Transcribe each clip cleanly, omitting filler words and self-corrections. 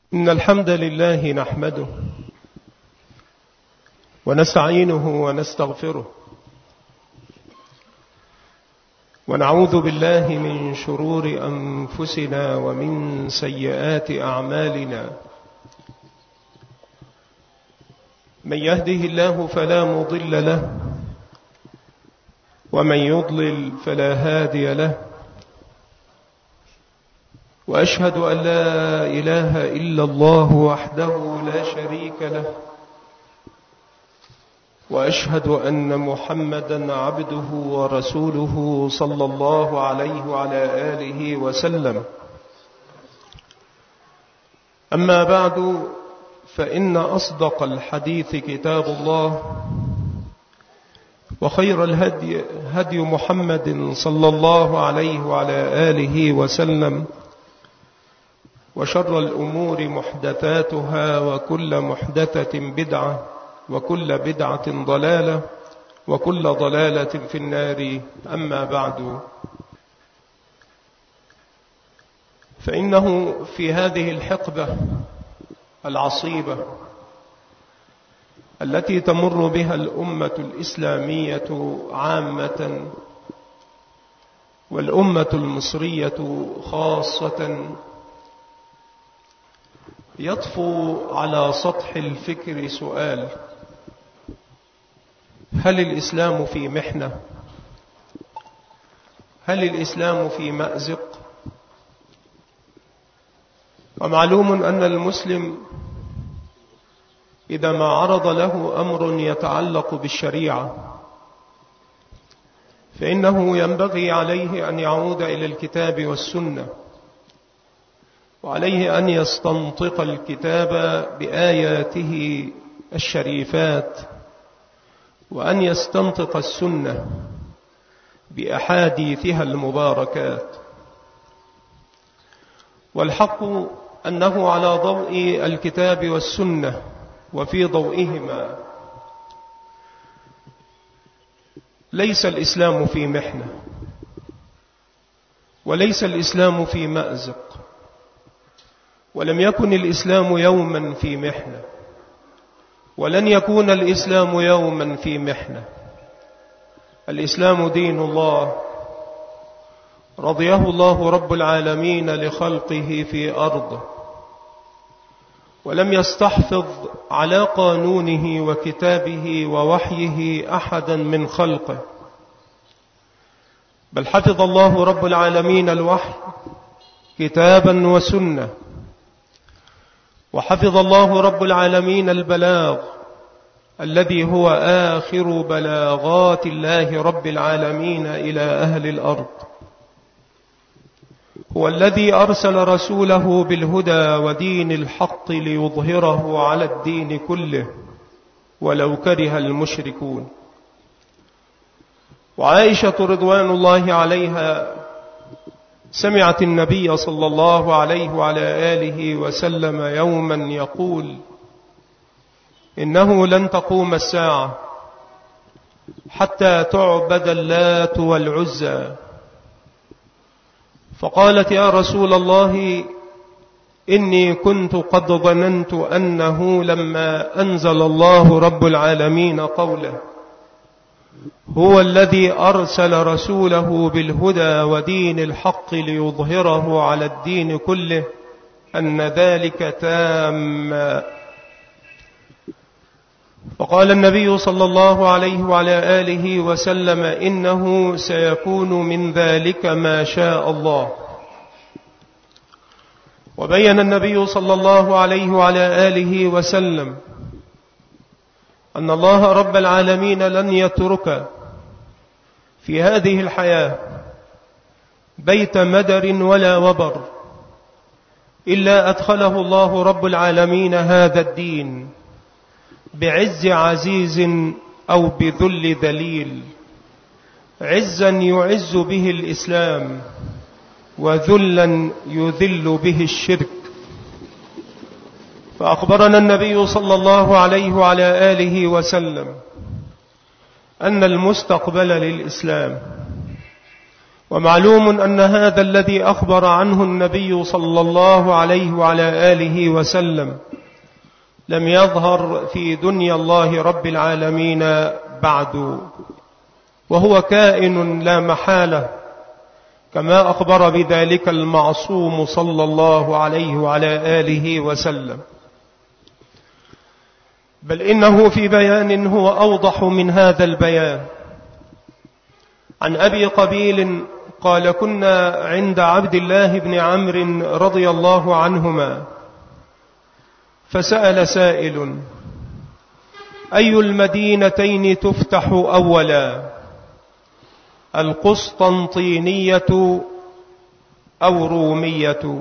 إن الحمد لله نحمده ونستعينه ونستغفره ونعوذ بالله من شرور أنفسنا ومن سيئات أعمالنا. من يهده الله فلا مضل له ومن يضلل فلا هادي له، وأشهد أن لا إله إلا الله وحده لا شريك له، وأشهد أن محمدا عبده ورسوله صلى الله عليه وعلى آله وسلم. أما بعد، فإن أصدق الحديث كتاب الله، وخير الهدي هدي محمد صلى الله عليه وعلى آله وسلم، وشر الأمور محدثاتها، وكل محدثة بدعة، وكل بدعة ضلالة، وكل ضلالة في النار. أما بعد، فإنه في هذه الحقبة العصيبة التي تمر بها الأمة الإسلامية عامة والأمة المصرية خاصة، يطفو على سطح الفكر سؤال: هل الإسلام في محنة؟ هل الإسلام في مأزق؟ ومعلوم أن المسلم إذا ما عرض له أمر يتعلق بالشريعة فإنه ينبغي عليه أن يعود إلى الكتاب والسنة، وعليه أن يستنطق الكتاب بآياته الشريفات، وأن يستنطق السنة بأحاديثها المباركات. والحق أنه على ضوء الكتاب والسنة وفي ضوئهما ليس الإسلام في محنة، وليس الإسلام في مأزق، ولم يكن الإسلام يوما في محنة، ولن يكون الإسلام يوما في محنة. الإسلام دين الله، رضيه الله رب العالمين لخلقه في أرضه، ولم يستحفظ على قانونه وكتابه ووحيه أحدا من خلقه، بل حفظ الله رب العالمين الوحي كتابا وسنة، وحفظ الله رب العالمين البلاغ الذي هو آخر بلاغات الله رب العالمين إلى أهل الأرض. هو الذي أرسل رسوله بالهدى ودين الحق ليظهره على الدين كله ولو كره المشركون. وعائشة رضوان الله عليها سمعت النبي صلى الله عليه وعلى آله وسلم يوما يقول: إنه لن تقوم الساعة حتى تعبد اللات والعزى. فقالت: يا رسول الله، إني كنت قد ظننت أنه لما أنزل الله رب العالمين قوله: هو الذي أرسل رسوله بالهدى ودين الحق ليظهره على الدين كله، أن ذلك تام. فقال النبي صلى الله عليه وعلى آله وسلم: إنه سيكون من ذلك ما شاء الله. وبين النبي صلى الله عليه وعلى آله وسلم أن الله رب العالمين لن يترك في هذه الحياة بيت مدر ولا وبر إلا أدخله الله رب العالمين هذا الدين بعز عزيز أو بذل ذليل، عزا يعز به الإسلام، وذلا يذل به الشرك. فأخبرنا النبي صلى الله عليه وعلى آله وسلم أن المستقبل للإسلام ومعلوم أن هذا الذي أخبر عنه النبي صلى الله عليه وعلى آله وسلم لم يظهر في دنيا الله رب العالمين بعد، وهو كائن لا محالة، كما أخبر بذلك المعصوم صلى الله عليه وعلى آله وسلم. بل إنه في بيان هو أوضح من هذا البيان. عن أبي قبيل قال: كنا عند عبد الله بن عمرو رضي الله عنهما، فسأل سائل: أي المدينتين تفتح أولا، القسطنطينية أو رومية؟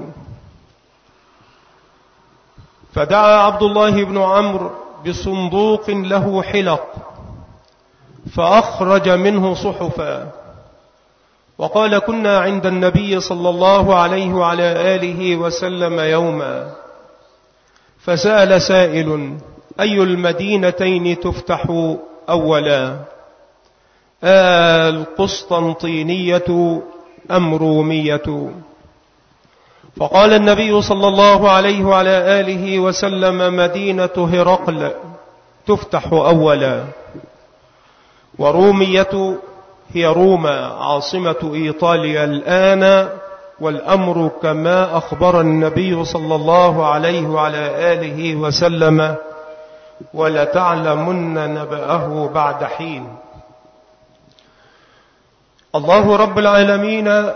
فدعا عبد الله بن عمرو بصندوق له حلق، فأخرج منه صحفا، وقال: كنا عند النبي صلى الله عليه وعلى آله وسلم يوما، فسأل سائل: أي المدينتين تفتح أولا، القسطنطينية أم رومية؟ فقال النبي صلى الله عليه وعلى آله وسلم: مدينة هرقل تفتح أولا، ورومية هي روما عاصمة إيطاليا الآن، والأمر كما أخبر النبي صلى الله عليه وعلى آله وسلم: ولتعلمن نبأه بعد حين. الله رب العالمين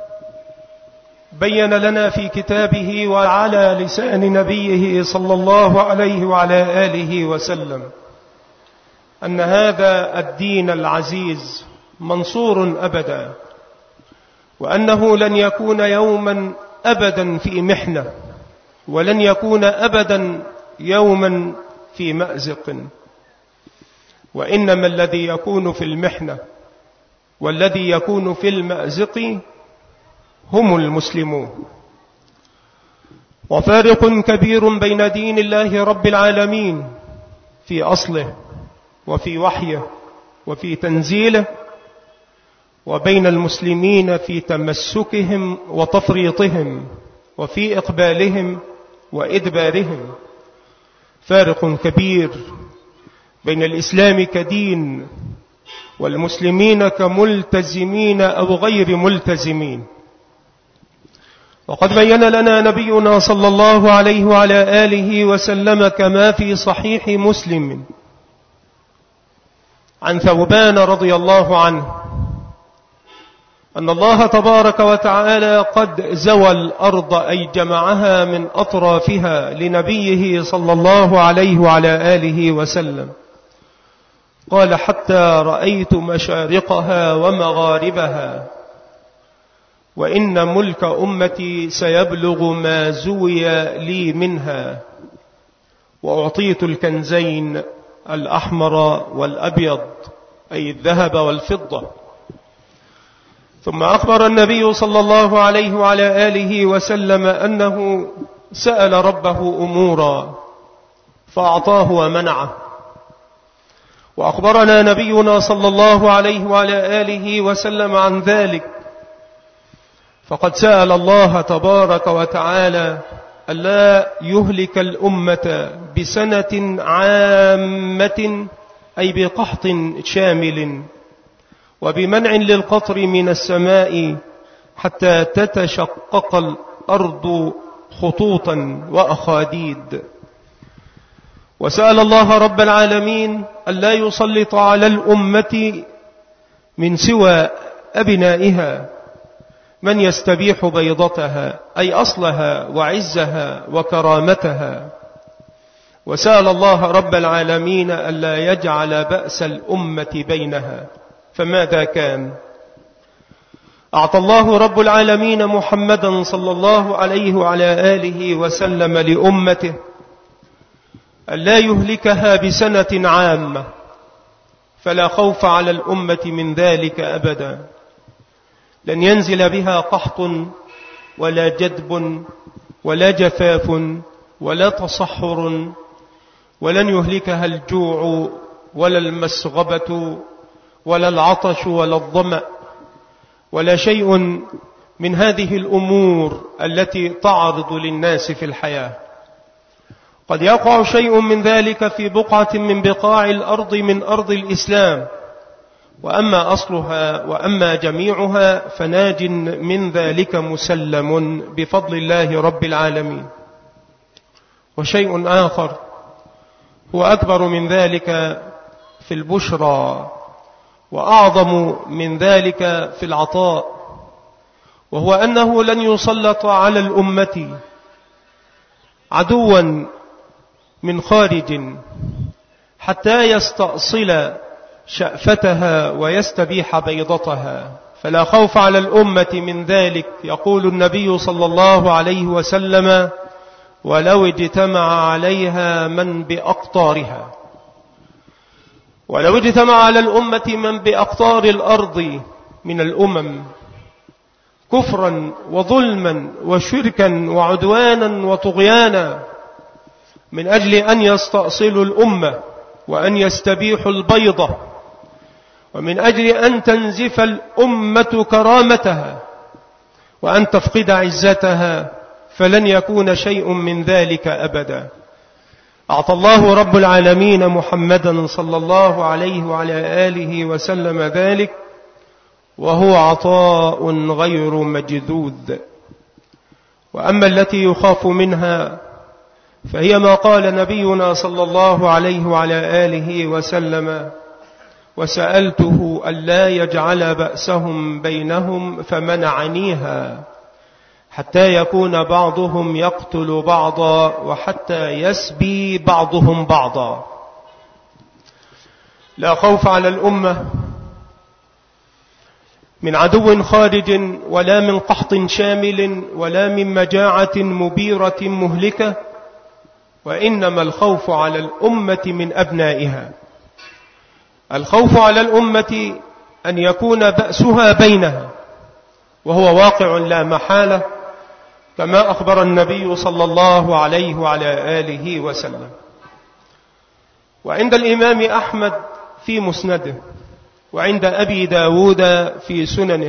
بين لنا في كتابه وعلى لسان نبيه صلى الله عليه وعلى آله وسلم أن هذا الدين العزيز منصور أبدا، وأنه لن يكون يوما أبدا في محنة، ولن يكون أبدا يوما في مأزق، وإنما الذي يكون في المحنة والذي يكون في المأزق هم المسلمون. وفارق كبير بين دين الله رب العالمين في أصله وفي وحيه وفي تنزيله، وبين المسلمين في تمسكهم وتفريطهم وفي إقبالهم وإدبارهم. فارق كبير بين الإسلام كدين والمسلمين كملتزمين أو غير ملتزمين. وقد بين لنا نبينا صلى الله عليه وعلى آله وسلم كما في صحيح مسلم عن ثوبان رضي الله عنه أن الله تبارك وتعالى قد زوى الأرض أي جمعها من أطرافها لنبيه صلى الله عليه وعلى آله وسلم. قال: حتى رأيت مشارقها ومغاربها، وإن ملك أمتي سيبلغ ما زوي لي منها، وأعطيت الكنزين الأحمر والأبيض أي الذهب والفضة. ثم أخبر النبي صلى الله عليه وعلى آله وسلم أنه سأل ربه أمورا فأعطاه ومنعه. وأخبرنا نبينا صلى الله عليه وعلى آله وسلم عن ذلك، فقد سأل الله تبارك وتعالى ألا يهلك الأمة بسنة عامة أي بقحط شامل، وبمنع للقطر من السماء حتى تتشقق الأرض خطوطا وأخاديد. وسأل الله رب العالمين ألا يسلط على الأمة من سوى أبنائها من يستبيح بيضتها أي أصلها وعزها وكرامتها. وسأل الله رب العالمين ألا يجعل بأس الأمة بينها، فماذا كان؟ أعطى الله رب العالمين محمدا صلى الله عليه وعلى آله وسلم لأمته ألا يهلكها بسنة عامة، فلا خوف على الأمة من ذلك أبدا. لن ينزل بها قحط ولا جدب ولا جفاف ولا تصحر، ولن يهلكها الجوع ولا المسغبة ولا العطش ولا الظمأ، ولا شيء من هذه الأمور التي تعرض للناس في الحياة. قد يقع شيء من ذلك في بقعة من بقاع الأرض من أرض الإسلام، وأما أصلها وأما جميعها فناج من ذلك مسلم بفضل الله رب العالمين. وشيء آخر هو أكبر من ذلك في البشرى، وأعظم من ذلك في العطاء، وهو أنه لن يسلط على الأمة عدوا من خارج حتى يستأصل شأفتها ويستبيح بيضتها، فلا خوف على الأمة من ذلك. يقول النبي صلى الله عليه وسلم: ولو اجتمع عليها من بأقطارها. ولو اجتمع على الأمة من بأقطار الأرض من الأمم كفرا وظلما وشركا وعدوانا وطغيانا من أجل أن يستأصلوا الأمة وأن يستبيحوا البيضة، ومن أجل أن تنزف الأمة كرامتها وأن تفقد عزتها، فلن يكون شيء من ذلك أبدا. أعطى الله رب العالمين محمدا صلى الله عليه وعلى آله وسلم ذلك، وهو عطاء غير مجذوذ. وأما التي يخاف منها فهي ما قال نبينا صلى الله عليه وعلى آله وسلم: وسألته ألا يجعل بأسهم بينهم فمنعنيها، حتى يكون بعضهم يقتل بعضا وحتى يسبي بعضهم بعضا. لا خوف على الأمة من عدو خارج، ولا من قحط شامل، ولا من مجاعة مبيرة مهلكة، وإنما الخوف على الأمة من أبنائها. الخوف على الأمة أن يكون بأسها بينها، وهو واقع لا محالة، كما أخبر النبي صلى الله عليه وعلى آله وسلم. وعند الإمام أحمد في مسنده، وعند أبي داود في سننه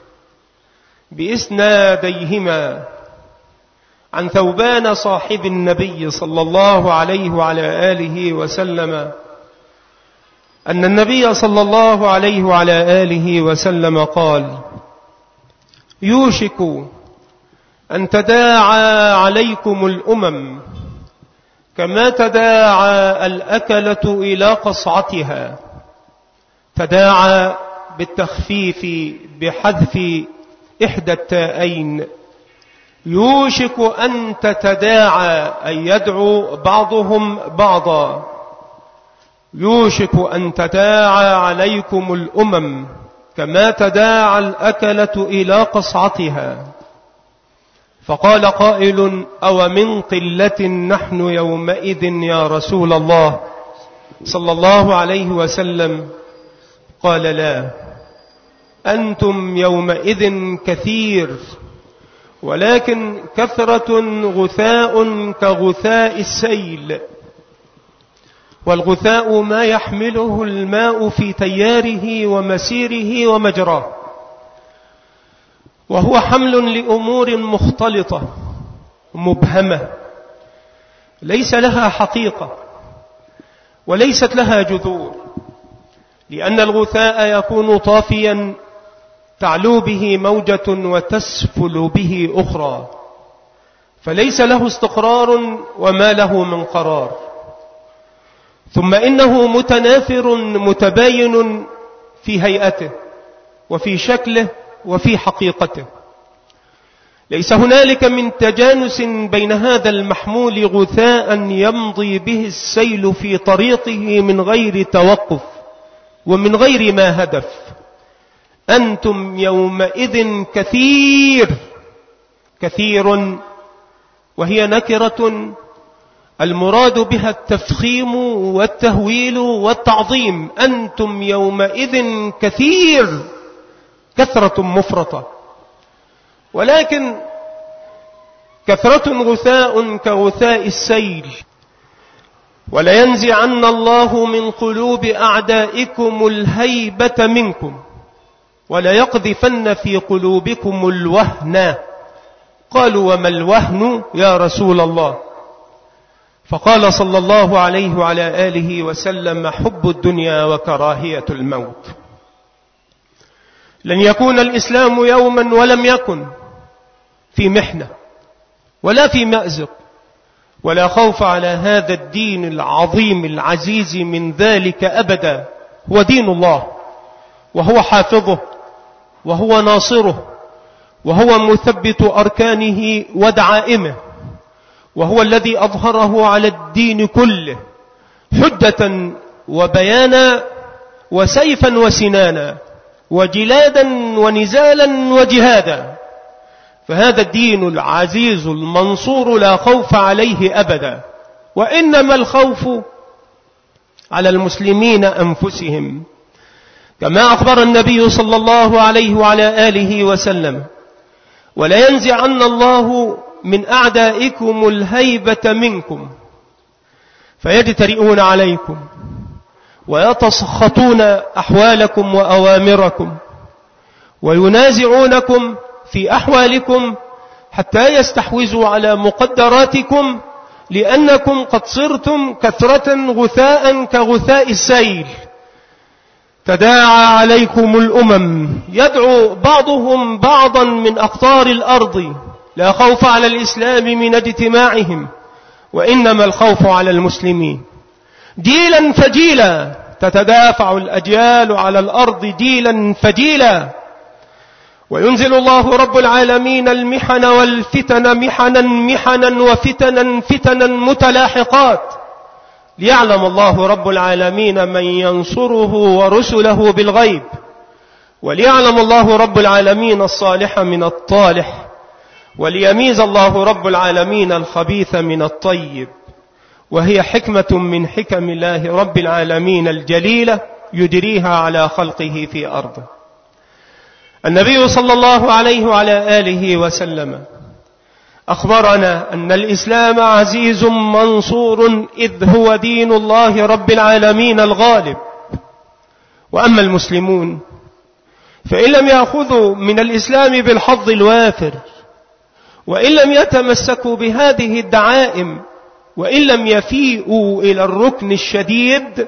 بإسناديهما عن ثوبان صاحب النبي صلى الله عليه وعلى آله وسلم أن النبي صلى الله عليه وعلى آله وسلم قال: يوشك أن تداعى عليكم الأمم كما تداعى الأكلة إلى قصعتها. تداعى بالتخفيف بحذف إحدى التاءين. يوشك أن تتداعى أي يدعو بعضهم بعضا. يوشك أن تداعى عليكم الأمم كما تداعى الأكلة إلى قصعتها. فقال قائل: أو من قلة نحن يومئذ يا رسول الله صلى الله عليه وسلم؟ قال: لا، أنتم يومئذ كثير، ولكن كثرة غثاء كغثاء السيل، والغثاء ما يحمله الماء في تياره ومسيره ومجراه، وهو حمل لأمور مختلطة مبهمة ليس لها حقيقة وليست لها جذور، لأن الغثاء يكون طافيا تعلو به موجة وتسفل به أخرى، فليس له استقرار وما له من قرار. ثم إنه متناثر متباين في هيئته وفي شكله وفي حقيقته. ليس هنالك من تجانس بين هذا المحمول غثاء يمضي به السيل في طريقه من غير توقف ومن غير ما هدف. أنتم يومئذ كثير. كثير وهي نكرة المراد بها التفخيم والتهويل والتعظيم. أنتم يومئذ كثير، كثرة مفرطة، ولكن كثرة غثاء كغثاء السيل. ولينزعن الله من قلوب أعدائكم الهيبة منكم. وليقذفن في قلوبكم الوهن. قالوا وما الوهن يا رسول الله؟ فقال صلى الله عليه وعلى آله وسلم حب الدنيا وكراهية الموت. لن يكون الإسلام يوما ولم يكن في محنة ولا في مأزق، ولا خوف على هذا الدين العظيم العزيز من ذلك أبدا. هو دين الله، وهو حافظه، وهو ناصره، وهو مثبت أركانه ودعائمه، وهو الذي أظهره على الدين كله حجة وبيانا وسيفا وسنانا وجلادا ونزالا وجهادا. فهذا الدين العزيز المنصور لا خوف عليه أبدا، وإنما الخوف على المسلمين أنفسهم، كما أخبر النبي صلى الله عليه وعلى آله وسلم: ولا ينزعن الله من أعدائكم الهيبة منكم فيجترئون عليكم ويتسخطون أحوالكم وأوامركم وينازعونكم في أحوالكم حتى يستحوذوا على مقدراتكم، لأنكم قد صرتم كثرة غثاء كغثاء السيل، تداعى عليكم الأمم يدعو بعضهم بعضا من أقطار الأرض. لا خوف على الإسلام من اجتماعهم، وإنما الخوف على المسلمين. جيلا فجيلا تتدافع الأجيال على الأرض جيلا فجيلا، وينزل الله رب العالمين المحن والفتن محنا وفتنا فتنا متلاحقات، ليعلم الله رب العالمين من ينصره ورسله بالغيب، وليعلم الله رب العالمين الصالح من الطالح، وليميز الله رب العالمين الخبيث من الطيب. وهي حكمة من حكم الله رب العالمين الجليلة يجريها على خلقه في أرضه. النبي صلى الله عليه وعلى آله وسلم أخبرنا أن الإسلام عزيز منصور، إذ هو دين الله رب العالمين الغالب. وأما المسلمون فإن لم يأخذوا من الإسلام بالحظ الوافر، وإن لم يتمسكوا بهذه الدعائم، وإن لم يفيئوا إلى الركن الشديد،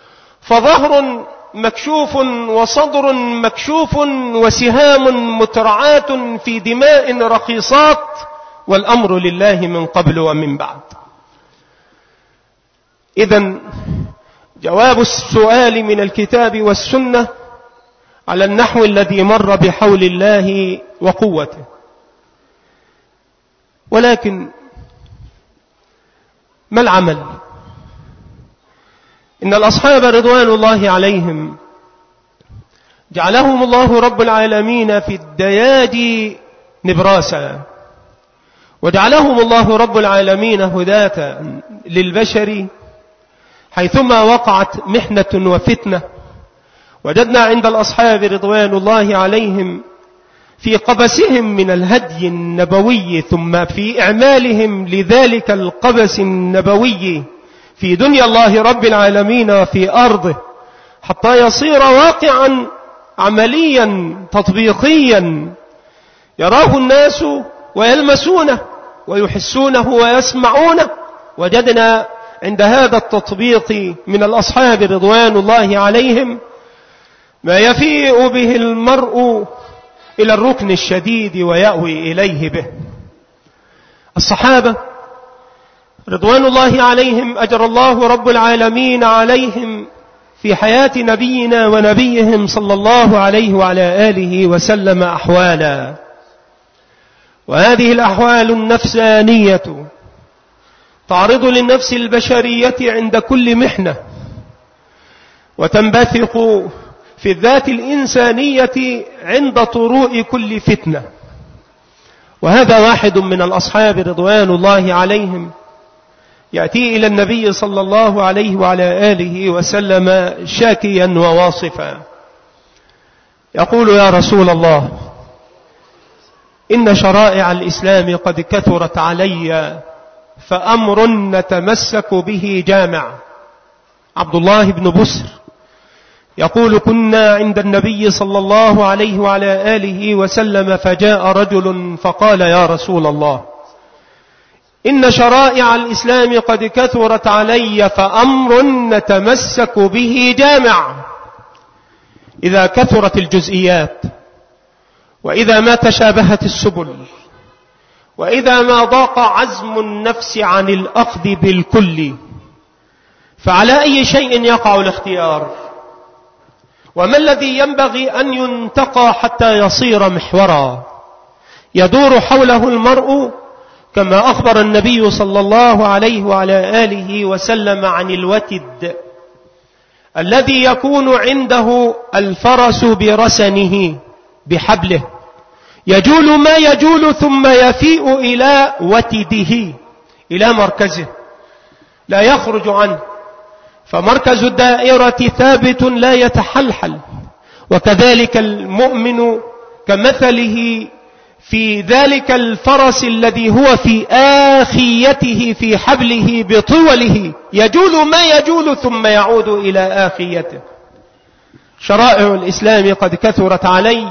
فظهر مكشوف وصدر مكشوف وسهام مترعاة في دماء رخيصات، والأمر لله من قبل ومن بعد. إذن جواب السؤال من الكتاب والسنة على النحو الذي مر بحول الله وقوته. ولكن ما العمل؟ إن الأصحاب رضوان الله عليهم جعلهم الله رب العالمين في الدياجي نبراسا، وجعلهم الله رب العالمين هداة للبشر. حيثما وقعت محنة وفتنة وجدنا عند الأصحاب رضوان الله عليهم في قبسهم من الهدي النبوي، ثم في إعمالهم لذلك القبس النبوي في دنيا الله رب العالمين وفي أرضه، حتى يصير واقعا عمليا تطبيقيا يراه الناس ويلمسونه ويحسونه ويسمعونه. وجدنا عند هذا التطبيق من الأصحاب رضوان الله عليهم ما يفيء به المرء إلى الركن الشديد ويأوي إليه به. الصحابة رضوان الله عليهم أجر الله رب العالمين عليهم في حياة نبينا ونبيهم صلى الله عليه وعلى آله وسلم أحوالا، وهذه الأحوال النفسانية تعرض للنفس البشرية عند كل محنة، وتنبثق في الذات الإنسانية عند طروء كل فتنة. وهذا واحد من الأصحاب رضوان الله عليهم يأتي إلى النبي صلى الله عليه وعلى آله وسلم شاكيا وواصفا، يقول: يا رسول الله، إن شرائع الإسلام قد كثرت علي، فأمر نتمسك به جامع. عبد الله بن بسر يقول: كنا عند النبي صلى الله عليه وعلى آله وسلم فجاء رجل فقال: يا رسول الله، إن شرائع الإسلام قد كثرت علي، فأمر نتمسك به جامع. إذا كثرت الجزئيات، وإذا ما تشابهت السبل، وإذا ما ضاق عزم النفس عن الأخذ بالكل، فعلى أي شيء يقع الاختيار؟ وما الذي ينبغي أن ينتقى حتى يصير محورا يدور حوله المرء، كما أخبر النبي صلى الله عليه وعلى آله وسلم عن الوتد الذي يكون عنده الفرس برسنه بحبله، يجول ما يجول ثم يفيء إلى وتده، إلى مركزه لا يخرج عنه، فمركز الدائرة ثابت لا يتحلحل. وكذلك المؤمن كمثله في ذلك الفرس الذي هو في آخيته في حبله بطوله، يجول ما يجول ثم يعود إلى آخيته. شرائع الإسلام قد كثرت علي،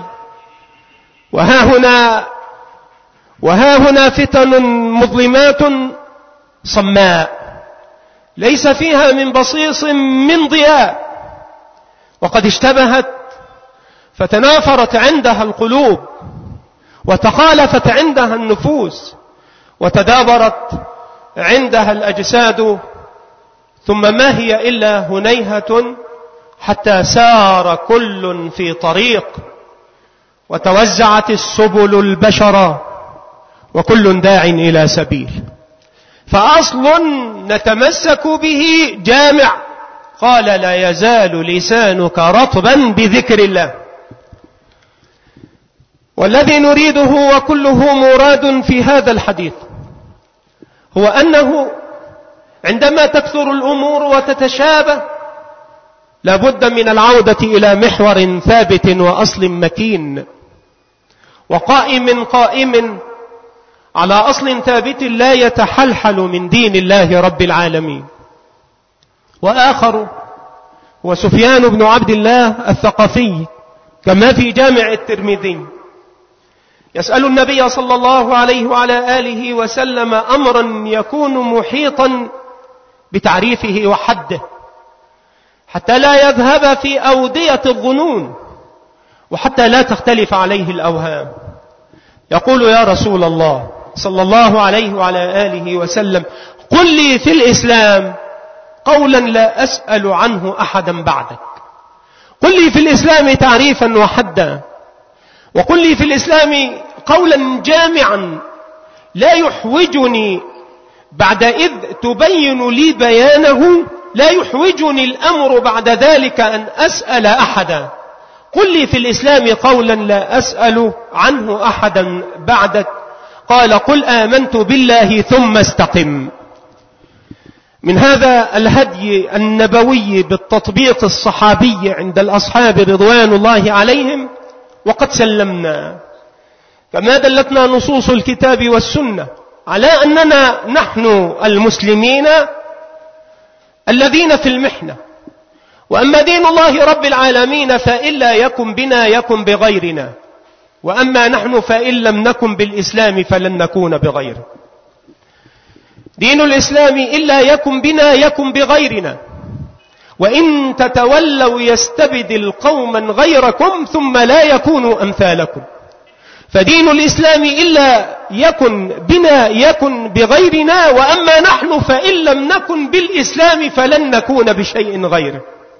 وها هنا فتن مظلمات صماء ليس فيها من بصيص من ضياء، وقد اشتبهت فتنافرت عندها القلوب، وتخالفت عندها النفوس، وتدابرت عندها الأجساد، ثم ما هي إلا هنيهة حتى سار كل في طريق، وتوزعت السبل البشر، وكل داع إلى سبيل. فأصل نتمسك به جامع، قال: لا يزال لسانك رطبا بذكر الله. والذي نريده وكله مراد في هذا الحديث هو أنه عندما تكثر الأمور وتتشابه لابد من العودة إلى محور ثابت وأصل مكين وقائم على أصل ثابت لا يتحلحل من دين الله رب العالمين. وآخر هو سفيان بن عبد الله الثقفي كما في جامع الترمذي، يسأل النبي صلى الله عليه وعلى آله وسلم أمرا يكون محيطا بتعريفه وحده، حتى لا يذهب في أودية الظنون، وحتى لا تختلف عليه الأوهام. يقول: يا رسول الله صلى الله عليه وعلى آله وسلم، قل لي في الإسلام قولا لا أسأل عنه أحدا بعدك. قل لي في الإسلام تعريفا وحدا، وقل لي في الإسلام قولا جامعا لا يحوجني بعد إذ تبين لي بيانه، لا يحوجني الأمر بعد ذلك أن أسأل أحدا. قل لي في الإسلام قولا لا أسأل عنه أحدا بعدك. قال: قل آمنت بالله ثم استقم. من هذا الهدي النبوي بالتطبيق الصحابي عند الأصحاب رضوان الله عليهم وقد سلمنا، كما دلتنا نصوص الكتاب والسنة على أننا نحن المسلمين الذين في المحنة، وأما دين الله رب العالمين فإلا يكن بنا يكن بغيرنا، وأما نحن فإن لم نكن بالإسلام فلن نكون بغيره. دين الإسلام إلا يكن بنا يكن بغيرنا، وإن تتولوا يستبدل قوما غيركم ثم لا يكونوا أمثالكم. فدين الإسلام إلا يكن بنا يكن بغيرنا، وأما نحن فإن لم نكن بالإسلام فلن نكون بشيء غيره.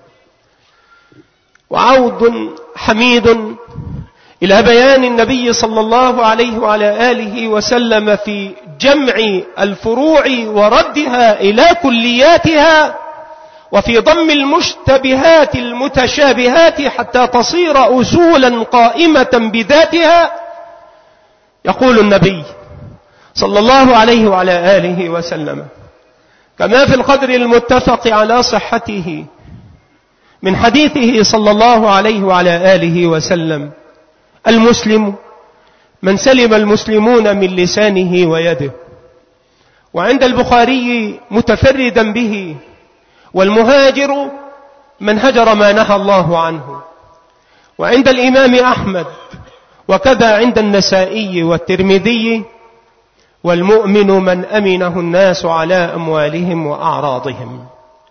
وعود حميد إلى بيان النبي صلى الله عليه وعلى آله وسلم في جمع الفروع وردها إلى كلياتها، وفي ضم المشتبهات المتشابهات حتى تصير أصولا قائمة بذاتها. يقول النبي صلى الله عليه وعلى آله وسلم كما في القدر المتفق على صحته من حديثه صلى الله عليه وعلى آله وسلم: المسلم من سلم المسلمون من لسانه ويده. وعند البخاري متفردا به: والمهاجر من هجر ما نهى الله عنه. وعند الإمام أحمد وكذا عند النسائي والترمذي: والمؤمن من أمنه الناس على أموالهم وأعراضهم.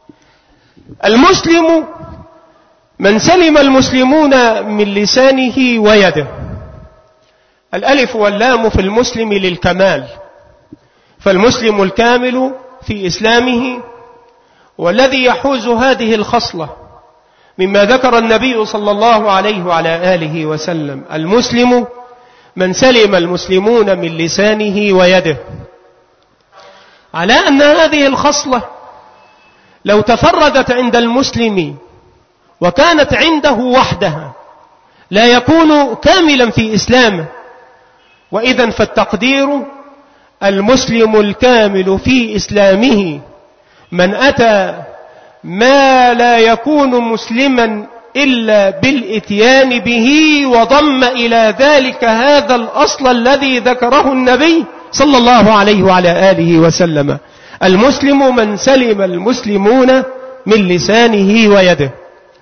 المسلم من سلم المسلمون من لسانه ويده. الألف واللام في المسلم للكمال، فالمسلم الكامل في إسلامه والذي يحوز هذه الخصلة مما ذكر النبي صلى الله عليه وعلى آله وسلم: المسلم من سلم المسلمون من لسانه ويده. على أن هذه الخصلة لو تفردت عند المسلم وكانت عنده وحدها لا يكون كاملا في إسلامه، وإذا فالتقدير: المسلم الكامل في إسلامه من أتى ما لا يكون مسلما إلا بالإتيان به وضم إلى ذلك هذا الأصل الذي ذكره النبي صلى الله عليه وعلى آله وسلم: المسلم من سلم المسلمون من لسانه ويده.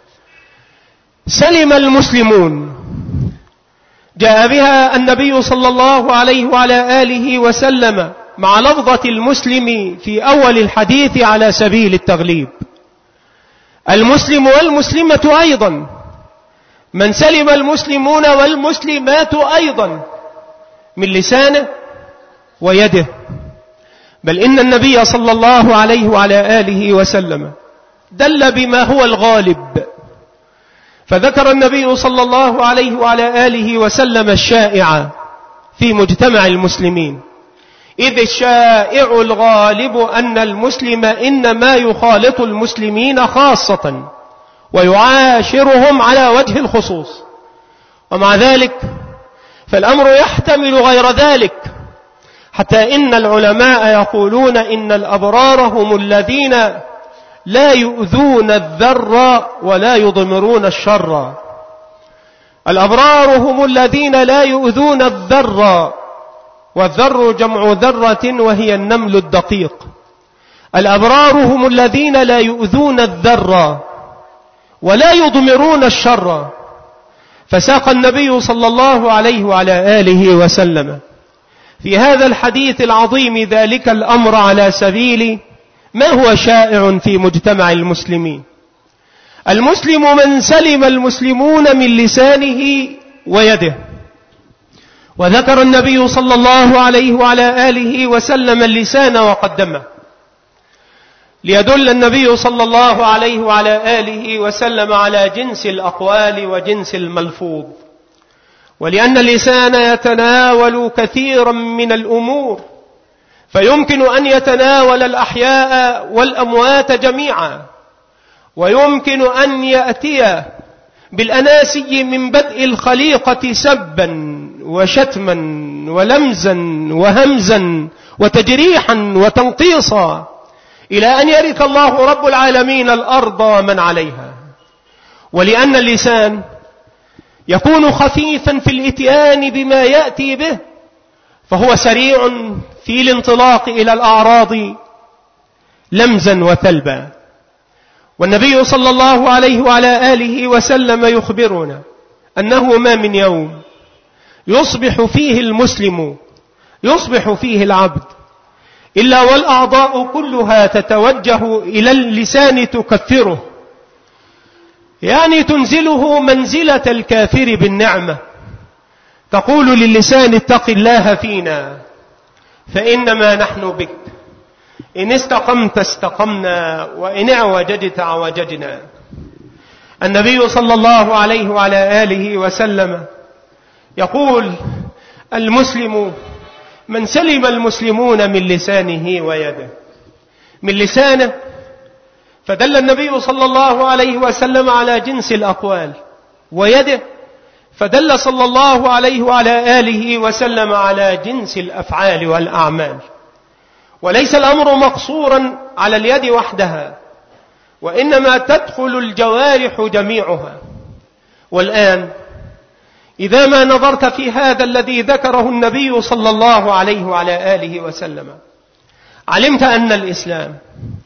سلم المسلمون جاء بها النبي صلى الله عليه وعلى آله وسلم مع لفظة المسلم في أول الحديث على سبيل التغليب. المسلم والمسلمة أيضا من سلم المسلمون والمسلمات أيضا من لسانه ويده. بل إن النبي صلى الله عليه وعلى آله وسلم دل بما هو الغالب، فذكر النبي صلى الله عليه وعلى آله وسلم الشائع في مجتمع المسلمين: إذ الشائع الغالب أن المسلم إنما يخالط المسلمين خاصة ويعاشرهم على وجه الخصوص. ومع ذلك فالأمر يحتمل غير ذلك، حتى إن العلماء يقولون إن الأبرار هم الذين لا يؤذون الذر ولا يضمرون الشر. الأبرار هم الذين لا يؤذون الذر، والذر جمع ذرة وهي النمل الدقيق. الأبرار هم الذين لا يؤذون الذر ولا يضمرون الشر. فساق النبي صلى الله عليه وعلى آله وسلم في هذا الحديث العظيم ذلك الأمر على سبيل ما هو شائع في مجتمع المسلمين: المسلم من سلم المسلمون من لسانه ويده. وذكر النبي صلى الله عليه وعلى آله وسلم اللسان وقدمه، ليدل النبي صلى الله عليه وعلى آله وسلم على جنس الأقوال وجنس الملفوظ، ولأن اللسان يتناول كثيرا من الأمور، فيمكن أن يتناول الأحياء والأموات جميعا، ويمكن أن يأتي بالأناسي من بدء الخليقة سبا وشتما ولمزا وهمزا وتجريحا وتنقيصا، إلى أن يرث الله رب العالمين الأرض ومن عليها. ولأن اللسان يكون خفيفا في الإتيان بما يأتي به، فهو سريع في الانطلاق إلى الأعراض لمزا وثلبا. والنبي صلى الله عليه وعلى آله وسلم يخبرنا أنه ما من يوم يصبح فيه المسلم يصبح فيه العبد إلا والأعضاء كلها تتوجه إلى اللسان تكفره، يعني تنزله منزلة الكافر بالنعمة، تقول للسان: اتق الله فينا فإنما نحن بك، إن استقمت استقمنا وإن اعوججت عوججنا. النبي صلى الله عليه وعلى آله وسلم يقول: المسلم من سلم المسلمون من لسانه ويده. من لسانه، فدل النبي صلى الله عليه وسلم على جنس الأقوال، ويده فدل صلى الله عليه وعلى آله وسلم على جنس الأفعال والأعمال. وليس الأمر مقصورا على اليد وحدها، وإنما تدخل الجوارح جميعها. والآن إذا ما نظرت في هذا الذي ذكره النبي صلى الله عليه وعلى آله وسلم، علمت أن الإسلام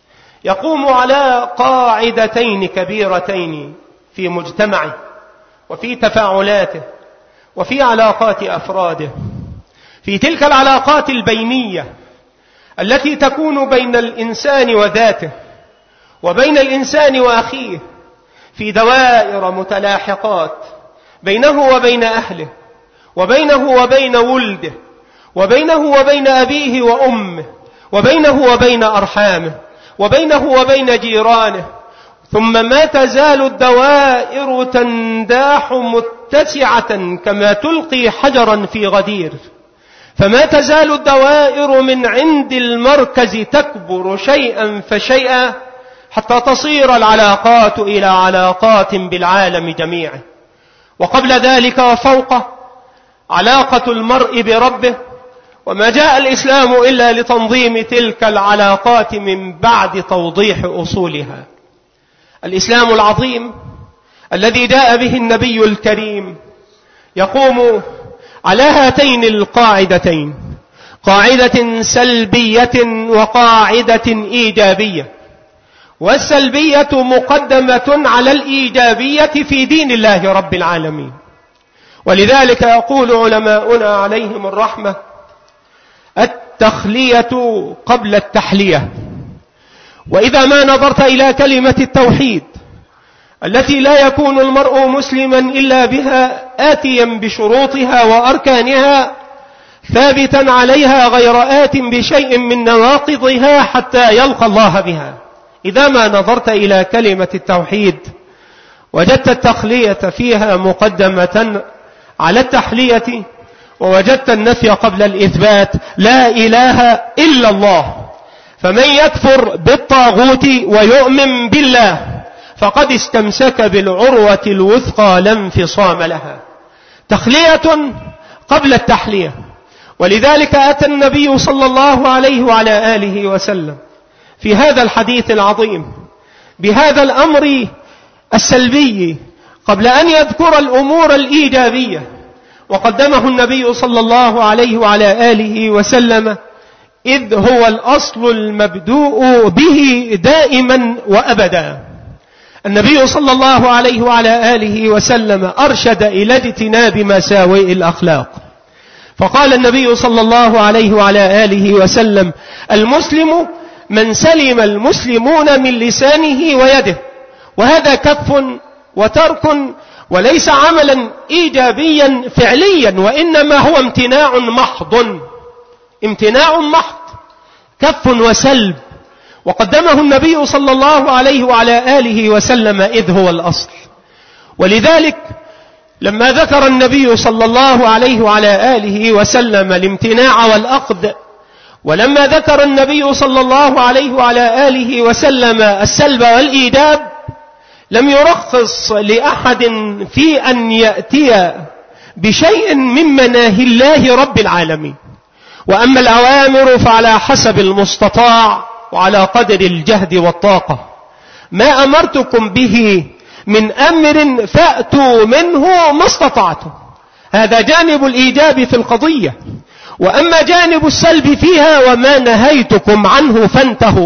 يقوم على قاعدتين كبيرتين في مجتمعه وفي تفاعلاته وفي علاقات أفراده. في تلك العلاقات البينية التي تكون بين الإنسان وذاته وبين الإنسان وأخيه في دوائر متلاحقات بينه وبين أهله وبينه وبين ولده وبينه وبين أبيه وأمه وبينه وبين أرحامه وبينه وبين جيرانه. ثم ما تزال الدوائر تنداح متسعة كما تلقي حجرا في غدير، فما تزال الدوائر من عند المركز تكبر شيئا فشيئا حتى تصير العلاقات إلى علاقات بالعالم جميعه. وقبل ذلك وفوقه علاقة المرء بربه، وما جاء الإسلام إلا لتنظيم تلك العلاقات من بعد توضيح أصولها. الإسلام العظيم الذي جاء به النبي الكريم يقوم على هاتين القاعدتين، قاعدة سلبية وقاعدة إيجابية، والسلبية مقدمة على الإيجابية في دين الله رب العالمين. ولذلك يقول علماؤنا عليهم الرحمة: التخلية قبل التحلية. وإذا ما نظرت إلى كلمة التوحيد التي لا يكون المرء مسلما إلا بها آتيا بشروطها وأركانها ثابتا عليها غير آت بشيء من نواقضها حتى يلقى الله بها، إذا ما نظرت إلى كلمة التوحيد وجدت التخلية فيها مقدمة على التحلية، ووجدت النفي قبل الإثبات، لا إله إلا الله. فمن يكفر بالطاغوت ويؤمن بالله فقد استمسك بالعروة الوثقى لا انفصام لها. تخلية قبل التحلية. ولذلك أتى النبي صلى الله عليه وعلى آله وسلم في هذا الحديث العظيم بهذا الأمر السلبي قبل أن يذكر الأمور الإيجابية، وقدمه النبي صلى الله عليه وعلى آله وسلم إذ هو الأصل المبدوء به دائما وأبدا. النبي صلى الله عليه وعلى آله وسلم أرشد إلى اجتناب مساوئ الأخلاق، فقال النبي صلى الله عليه وعلى آله وسلم: المسلم من سلم المسلمون من لسانه ويده. وهذا كف وترك، وليس عملا إيجابيا فعليا، وإنما هو امتناع محض، امتناع محض، كف وسلب. وقدمه النبي صلى الله عليه وعلى آله وسلم إذ هو الأصل. ولذلك لما ذكر النبي صلى الله عليه وعلى آله وسلم الامتناع والأخذ، ولما ذكر النبي صلى الله عليه وعلى آله وسلم السلب والإيجاب، لم يرخص لأحد في أن يأتي بشيء من مناهي الله رب العالمين. وأما الأوامر فعلى حسب المستطاع وعلى قدر الجهد والطاقة. ما أمرتكم به من أمر فأتوا منه ما استطعتم. هذا جانب الإيجاب في القضية. وأما جانب السلب فيها: وما نهيتكم عنه فانتهوا.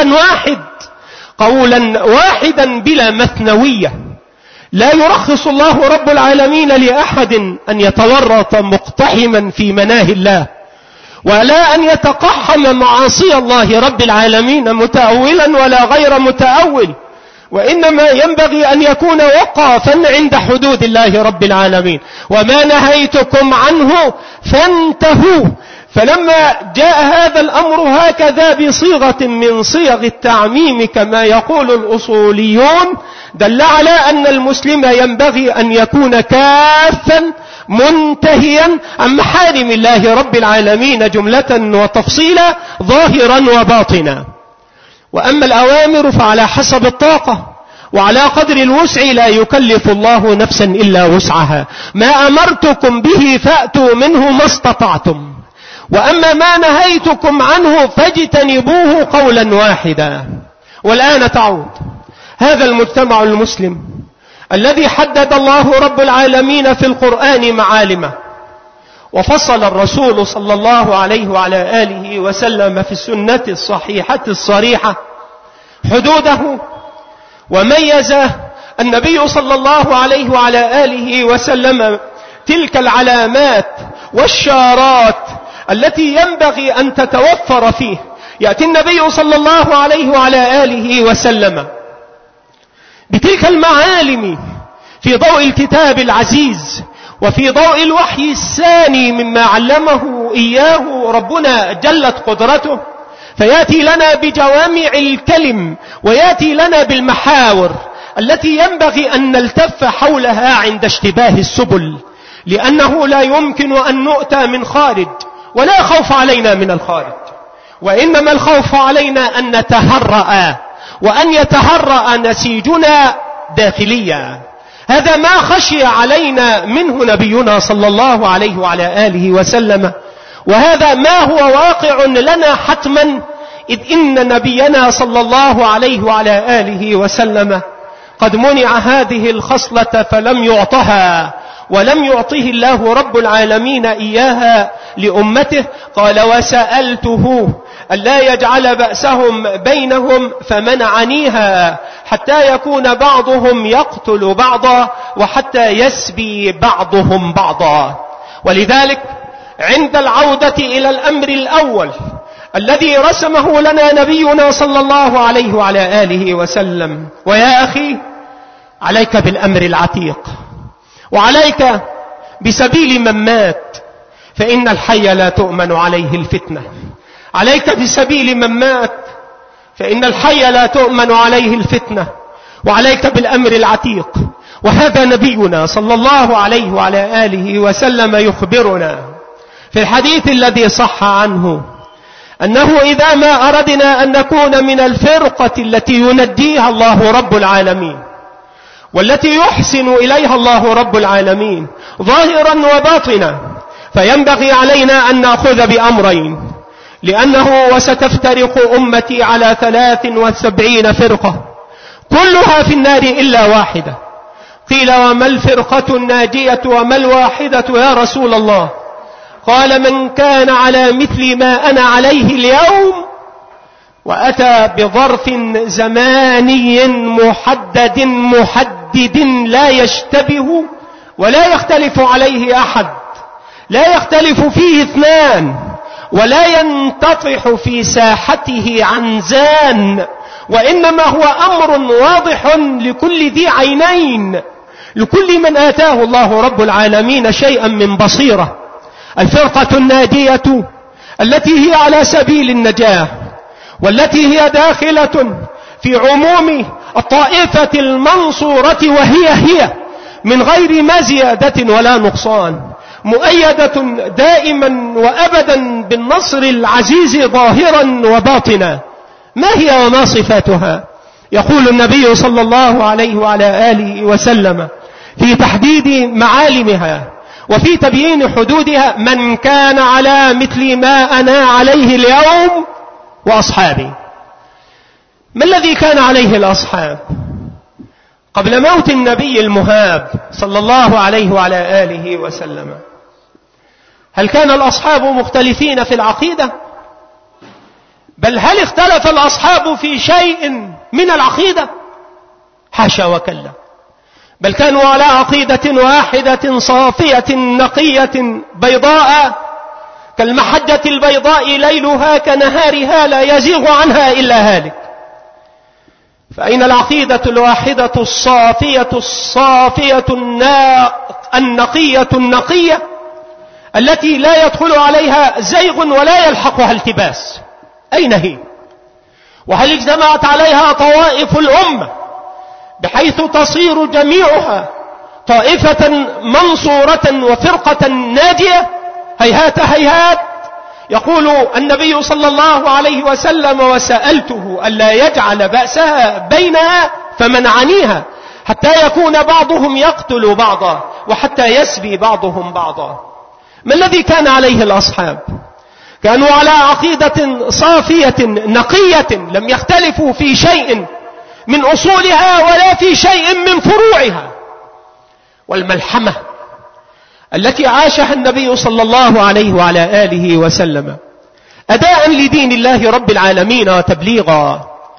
قولا واحدا بلا مثنوية. لا يرخص الله رب العالمين لأحد أن يتورط مقتحما في مناهي الله، ولا أن يتقحم معاصي الله رب العالمين متأولا ولا غير متأول، وإنما ينبغي أن يكون وقافا عند حدود الله رب العالمين. وما نهيتكم عنه فانتهوا. فلما جاء هذا الأمر هكذا بصيغة من صيغ التعميم كما يقول الأصوليون، دل على أن المسلم ينبغي أن يكون كافا منتهيا عن محارم الله رب العالمين جملة وتفصيلا، ظاهرا وباطنا. وأما الأوامر فعلى حسب الطاقة وعلى قدر الوسع، لا يكلف الله نفسا إلا وسعها. ما أمرتكم به فأتوا منه ما استطعتم، وأما ما نهيتكم عنه فاجتنبوه قولا واحدا. والآن تعود هذا المجتمع المسلم الذي حدد الله رب العالمين في القرآن معالمه، وفصل الرسول صلى الله عليه وعلى آله وسلم في السنة الصحيحة الصريحة حدوده. وميز النبي صلى الله عليه وعلى آله وسلم تلك العلامات والشارات التي ينبغي أن تتوفر فيه. يأتي النبي صلى الله عليه وعلى آله وسلم بتلك المعالم في ضوء الكتاب العزيز وفي ضوء الوحي الثاني مما علمه إياه ربنا جلت قدرته، فيأتي لنا بجوامع الكلم ويأتي لنا بالمحاور التي ينبغي أن نلتف حولها عند اشتباه السبل، لأنه لا يمكن أن نؤتى من خارج ولا خوف علينا من الخارج، وإنما الخوف علينا أن نتهرأ وأن يتهرأ نسيجنا داخليا. هذا ما خشي علينا منه نبينا صلى الله عليه وعلى آله وسلم، وهذا ما هو واقع لنا حتما، إذ إن نبينا صلى الله عليه وعلى آله وسلم قد منع هذه الخصلة فلم يعطها، ولم يعطه الله رب العالمين إياها لأمته. قال: وسألته ألا يجعل بأسهم بينهم فمنعنيها حتى يكون بعضهم يقتل بعضا وحتى يسبي بعضهم بعضا. ولذلك عند العودة إلى الأمر الأول الذي رسمه لنا نبينا صلى الله عليه وعلى آله وسلم: ويا أخي عليك بالأمر العتيق، وعليك بسبيل من مات، فإن الحي لا تؤمن عليه الفتنة. عليك بسبيل من مات، فإن الحي لا تؤمن عليه الفتنة، وعليك بالأمر العتيق. وهذا نبينا صلى الله عليه وعلى آله وسلم يخبرنا في الحديث الذي صح عنه أنه إذا ما أردنا أن نكون من الفرقة التي ينجيها الله رب العالمين والتي يحسن إليها الله رب العالمين ظاهرا وباطنا، فينبغي علينا أن نأخذ بأمرين، لأنه وستفترق أمتي على 73 فرقة كلها في النار إلا واحدة. قيل: وما الفرقة الناجية وما الواحدة يا رسول الله؟ قال: من كان على مثل ما أنا عليه اليوم، وأتى بظرف زماني محدد لا يشتبه ولا يختلف عليه أحد، لا يختلف فيه اثنان، ولا ينتطح في ساحته عنزان، وإنما هو أمر واضح لكل ذي عينين، لكل من آتاه الله رب العالمين شيئا من بصيرة. الفرقة الناجية التي هي على سبيل النجاة، والتي هي داخلة في عموم الطائفة المنصورة، وهي من غير ما زيادة ولا نقصان، مؤيدة دائما وأبدا بالنصر العزيز ظاهرا وباطنا. ما هي وما صفاتها؟ يقول النبي صلى الله عليه وعلى آله وسلم في تحديد معالمها وفي تبيين حدودها: من كان على مثل ما أنا عليه اليوم وأصحابي. ما الذي كان عليه الأصحاب قبل موت النبي المهاب صلى الله عليه وعلى آله وسلم؟ هل كان الأصحاب مختلفين في العقيدة؟ بل هل اختلف الأصحاب في شيء من العقيدة؟ حاشا وكلا، بل كانوا على عقيدة واحدة صافية نقية بيضاء كالمحجة البيضاء ليلها كنهارها لا يزيغ عنها إلا هالك. فأين العقيدة الواحدة الصافية النقية التي لا يدخل عليها زيغ ولا يلحقها التباس؟ أين هي؟ وهل اجتمعت عليها طوائف الأمة بحيث تصير جميعها طائفة منصورة وفرقة ناجية؟ هيهات هيهات. يقول النبي صلى الله عليه وسلم: وسألته ألا يجعل بأسها بينها فمنعنيها حتى يكون بعضهم يقتل بعضا وحتى يسبي بعضهم بعضا. ما الذي كان عليه الأصحاب؟ كانوا على عقيدة صافية نقية، لم يختلفوا في شيء من أصولها ولا في شيء من فروعها. والملحمة التي عاشها النبي صلى الله عليه وعلى آله وسلم أداء لدين الله رب العالمين وتبليغا،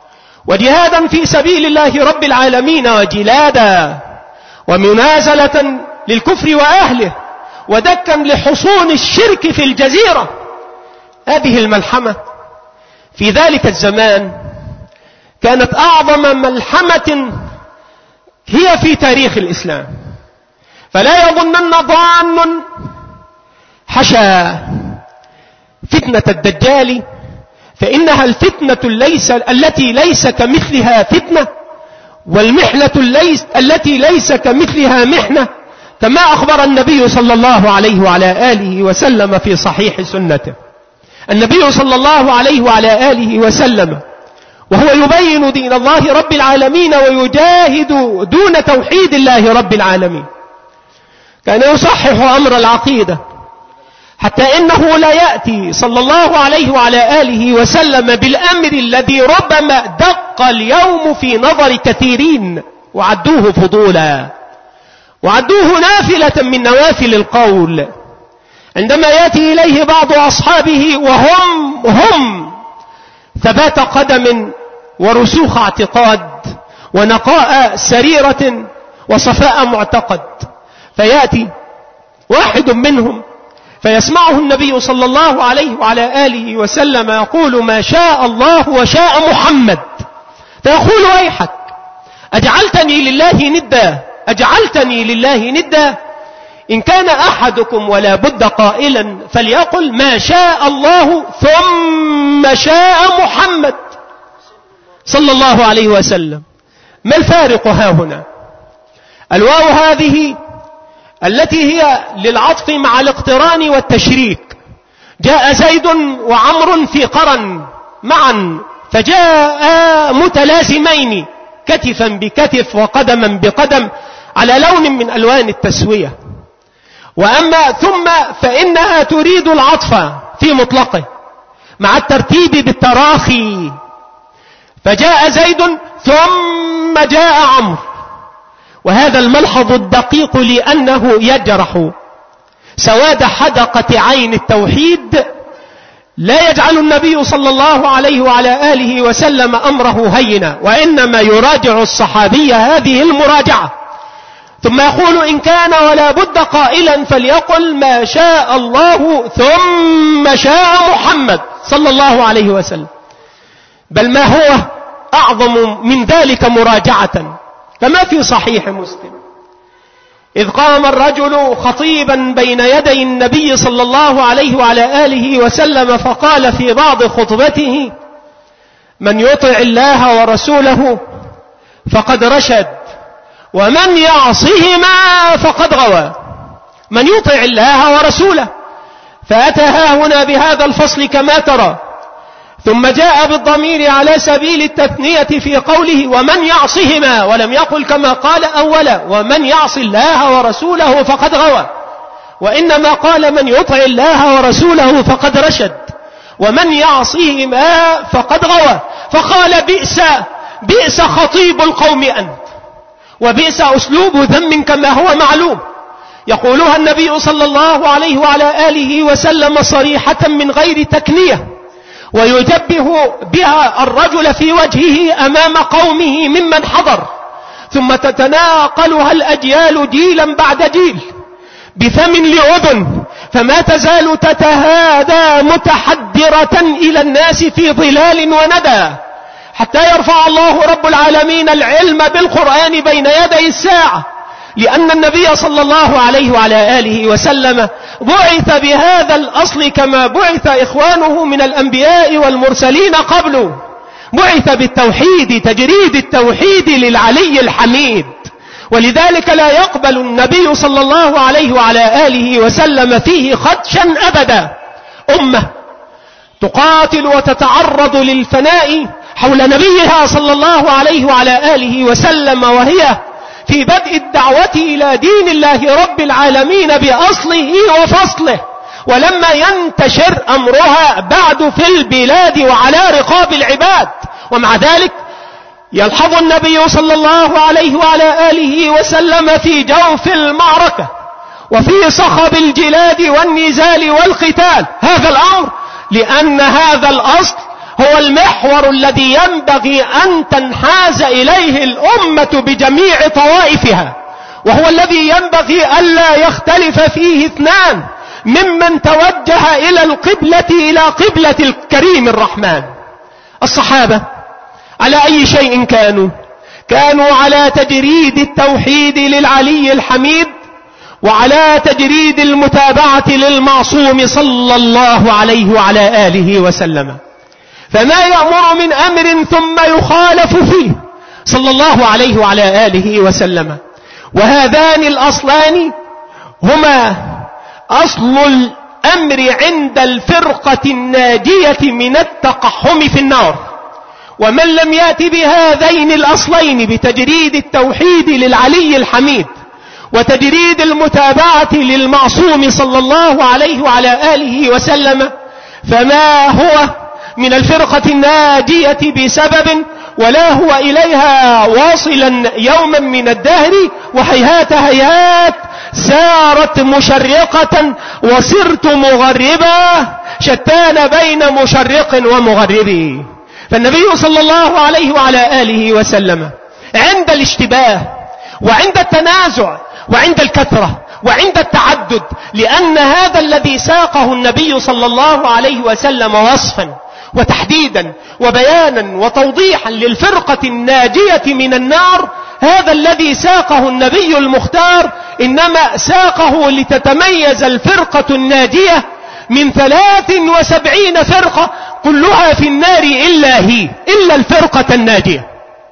وجهادا في سبيل الله رب العالمين وجلادا ومنازلة للكفر وأهله ودكا لحصون الشرك في الجزيرة. هذه الملحمة في ذلك الزمان كانت أعظم ملحمة هي في تاريخ الإسلام. فلا يظنن ظان حشا فتنة الدجال، فإنها الفتنة التي ليس كمثلها فتنة، والمحنة التي ليس كمثلها محنة، كما أخبر النبي صلى الله عليه وعلى آله وسلم في صحيح سنته. النبي صلى الله عليه وعلى آله وسلم وهو يبين دين الله رب العالمين ويجاهد دون توحيد الله رب العالمين كان يصحح أمر العقيدة، حتى إنه لا يأتي صلى الله عليه وعلى آله وسلم بالأمر الذي ربما دق اليوم في نظر كثيرين وعدوه فضولا وعدوه نافلة من نوافل القول، عندما يأتي إليه بعض أصحابه وهم ثبات قدم ورسوخ اعتقاد ونقاء سريرة وصفاء معتقد، فيأتي واحد منهم فيسمعه النبي صلى الله عليه وعلى آله وسلم يقول ما شاء الله وشاء محمد، فيقول ويحك أجعلتني لله ندا إن كان أحدكم ولا بد قائلا فليقل ما شاء الله ثم شاء محمد صلى الله عليه وسلم. ما الفارق ها هنا؟ الواو هذه التي هي للعطف مع الاقتران والتشريك. جاء زيد وعمر في قرن معا، فجاء متلازمين كتفا بكتف وقدما بقدم على لون من ألوان التسوية. وأما ثم فإنها تريد العطف في مطلقه مع الترتيب بالتراخي، فجاء زيد ثم جاء عمرو. وهذا الملحظ الدقيق لأنه يجرح سواد حدقة عين التوحيد. لا يجعل النبي صلى الله عليه وعلى آله وسلم أمره هينا، وإنما يراجع الصحابي هذه المراجعة، ثم يقول إن كان ولا بد قائلا فليقل ما شاء الله ثم شاء محمد صلى الله عليه وسلم. بل ما هو أعظم من ذلك مراجعة، كما في صحيح مسلم إذ قام الرجل خطيبا بين يدي النبي صلى الله عليه وعلى آله وسلم فقال في بعض خطبته من يطع الله ورسوله فقد رشد ومن يعصهما فقد غوى. من يطع الله ورسوله، فأتى هنا بهذا الفصل كما ترى، ثم جاء بالضمير على سبيل التثنية في قوله ومن يعصهما، ولم يقل كما قال أولا ومن يعص الله ورسوله فقد غوى، وإنما قال من يطع الله ورسوله فقد رشد ومن يعصهما فقد غوى. فقال بئس خطيب القوم أنت، وبئس أسلوب ذم كما هو معلوم، يقولها النبي صلى الله عليه وعلى آله وسلم صريحة من غير تكنية، ويجبه بها الرجل في وجهه أمام قومه ممن حضر، ثم تتناقلها الأجيال جيلا بعد جيل بفم لأذن، فما تزال تتهادى متحدرة إلى الناس في ظلال وندى، حتى يرفع الله رب العالمين العلم بالقرآن بين يدي الساعة، لأن النبي صلى الله عليه وعلى آله وسلم بعث بهذا الأصل كما بعث إخوانه من الأنبياء والمرسلين قبله، بعث بالتوحيد، تجريد التوحيد للعلي الحميد. ولذلك لا يقبل النبي صلى الله عليه وعلى آله وسلم فيه خدشا أبدا. أمة تقاتل وتتعرض للفناء حول نبيها صلى الله عليه وعلى آله وسلم، وهي في بدء الدعوة إلى دين الله رب العالمين بأصله وفصله، ولما ينتشر أمرها بعد في البلاد وعلى رقاب العباد. ومع ذلك يلحظ النبي صلى الله عليه وعلى آله وسلم في جوف المعركة وفي صخب الجلاد والنزال والقتال هذا الأمر، لأن هذا الأصل هو المحور الذي ينبغي أن تنحاز إليه الأمة بجميع طوائفها، وهو الذي ينبغي ألا يختلف فيه اثنان ممن توجه إلى القبلة، إلى قبلة الكريم الرحمن. الصحابة على أي شيء كانوا على تجريد التوحيد للعلي الحميد، وعلى تجريد المتابعة للمعصوم صلى الله عليه وعلى آله وسلم. فما يأمر من أمر ثم يخالف فيه صلى الله عليه وعلى آله وسلم. وهذان الأصلان هما أصل الأمر عند الفرقة الناجية من التقحم في النار. ومن لم يأت بهذين الأصلين، بتجريد التوحيد للعلي الحميد وتجريد المتابعة للمعصوم صلى الله عليه وعلى آله وسلم، فما هو من الفرقة الناجية بسبب، ولا هو إليها واصلا يوما من الدهر. وهيهات هيهات سارت مشرقة وصرت مغربا، شتان بين مشرق ومغرب. فالنبي صلى الله عليه وعلى آله وسلم عند الاشتباه وعند التنازع وعند الكثرة وعند التعدد، لأن هذا الذي ساقه النبي صلى الله عليه وسلم وصفا وتحديدا وبيانا وتوضيحا للفرقة الناجية من النار، هذا الذي ساقه النبي المختار إنما ساقه لتتميز الفرقة الناجية من 73 فرقة كلها في النار إلا الفرقة الناجية.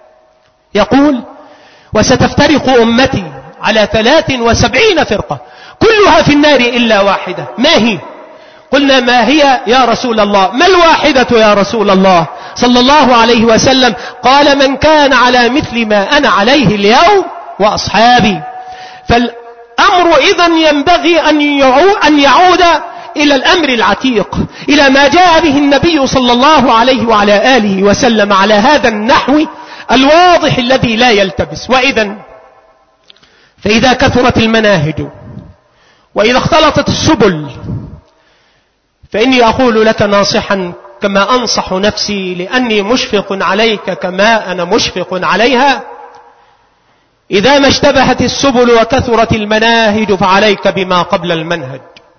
يقول: وستفترق أمتي على 73 فرقة كلها في النار إلا واحدة. ما هي؟ قلنا: ما هي يا رسول الله؟ ما الواحدة يا رسول الله صلى الله عليه وسلم؟ قال: من كان على مثل ما أنا عليه اليوم وأصحابي. فالأمر إذن ينبغي أن يعود إلى الأمر العتيق، إلى ما جاء به النبي صلى الله عليه وعلى آله وسلم على هذا النحو الواضح الذي لا يلتبس. فإذا كثرت المناهج وإذا اختلطت السبل، فإني أقول لك ناصحا كما أنصح نفسي، لأني مشفق عليك كما أنا مشفق عليها: إذا ما اشتبهت السبل وكثرت المناهج فعليك بما قبل المنهج،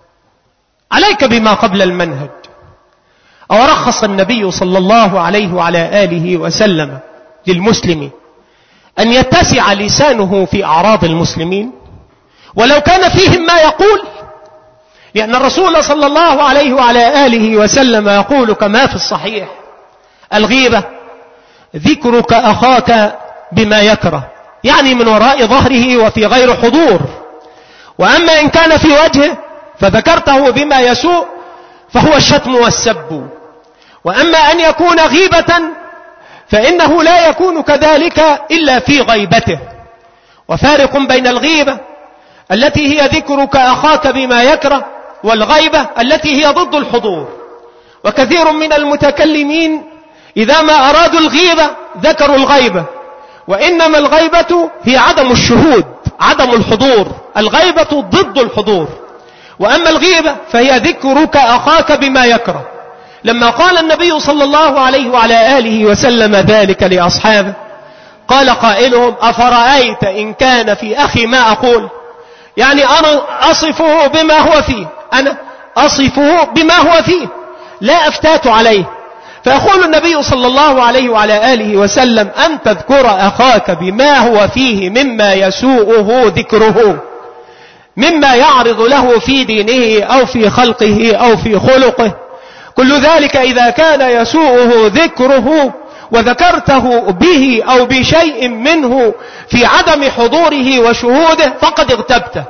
عليك بما قبل المنهج. أو رخص النبي صلى الله عليه وعلى آله وسلم للمسلم أن يتسع لسانه في أعراض المسلمين ولو كان فيهم ما يقول، لأن الرسول صلى الله عليه وعلى آله وسلم يقول كما في الصحيح: الغيبة ذكرك أخاك بما يكره، يعني من وراء ظهره وفي غير حضور. وأما إن كان في وجهه فذكرته بما يسوء فهو الشتم والسب. وأما أن يكون غيبة فإنه لا يكون كذلك إلا في غيبته. وفارق بين الغيبة التي هي ذكرك أخاك بما يكره والغيبة التي هي ضد الحضور. وكثير من المتكلمين إذا ما أرادوا الغيبة ذكروا الغيبة، وإنما الغيبة هي عدم الشهود، عدم الحضور. الغيبة ضد الحضور. وأما الغيبة فهي ذكرك أخاك بما يكره. لما قال النبي صلى الله عليه وعلى آله وسلم ذلك لأصحابه، قال قائلهم: أفرأيت إن كان في أخي ما أقول؟ يعني أنا أصفه بما هو فيه، أنا أصفه بما هو فيه، لا أفتات عليه. فيقول النبي صلى الله عليه وعلى آله وسلم: أن تذكر أخاك بما هو فيه مما يسوءه ذكره، مما يعرض له في دينه أو في خلقه أو في خلقه. كل ذلك إذا كان يسوءه ذكره وذكرته به أو بشيء منه في عدم حضوره وشهوده فقد اغتبته.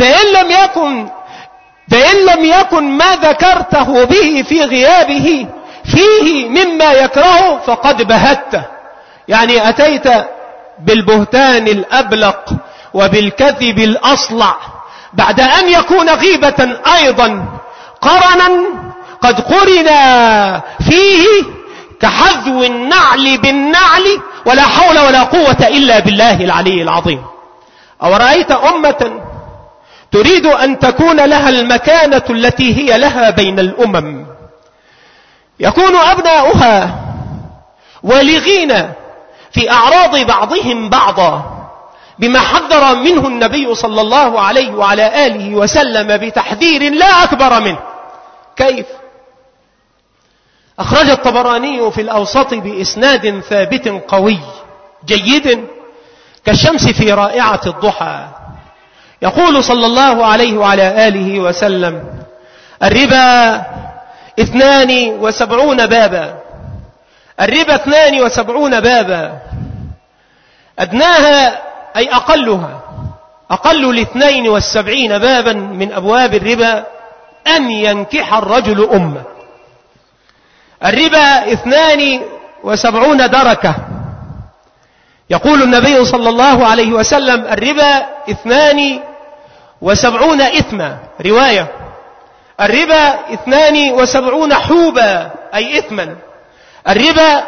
فإن لم يكن ما ذكرته به في غيابه فيه مما يكرهه فقد بهته، يعني أتيت بالبهتان الأبلق وبالكذب الأصلع، بعد أن يكون غيبة أيضا قرنا قد قرنا فيه كحذو النعل بالنعل، ولا حول ولا قوة إلا بالله العلي العظيم. أو رأيت أمة تريد أن تكون لها المكانة التي هي لها بين الأمم، يكون أبناؤها والغين في أعراض بعضهم بعضا بما حذر منه النبي صلى الله عليه وعلى آله وسلم بتحذير لا أكبر منه. كيف؟ أخرج الطبراني في الأوسط بإسناد ثابت قوي جيد كالشمس في رائعة الضحى، يقول صلى الله عليه وعلى آله وسلم: الربا 72 بابا، الربا 72 بابا، أدناها أي أقلها، أقل 72 بابا من أبواب الربا أن ينكح الرجل أمه. الربا 72 دركة، يقول النبي صلى الله عليه وسلم: الربا 72 إثما، رواية الربا 72 حوبا أي إثما، الربا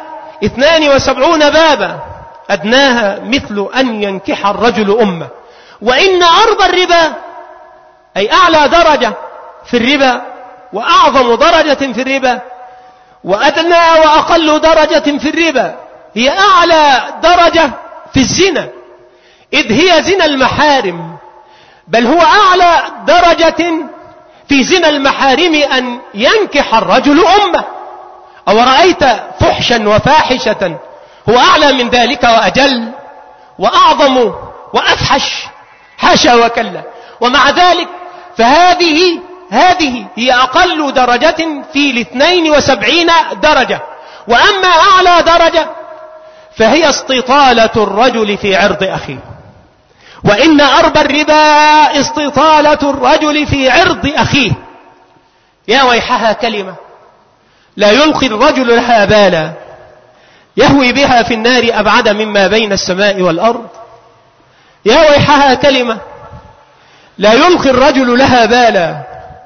72 بابا أدناها مثل أن ينكح الرجل أمه. وإن أربى الربا أي أعلى درجة في الربا وأعظم درجة في الربا وأدنى وأقل درجة في الربا هي أعلى درجة في الزنا، إذ هي زنا المحارم، بل هو أعلى درجة في زنا المحارم أن ينكح الرجل أمه. أو رأيت فحشا وفاحشة هو أعلى من ذلك وأجل وأعظم وأفحش؟ حاشا وكلا. ومع ذلك فهذه هي أقل درجة في 72 درجة. وأما أعلى درجة فهي استطالة الرجل في عرض أخيه. وإن أربى الربا استطالة الرجل في عرض أخيه. يا ويحها كلمة لا يلقي الرجل لها بالا يهوي بها في النار أبعد مما بين السماء والأرض. يا ويحها كلمة لا يلقي الرجل لها بالا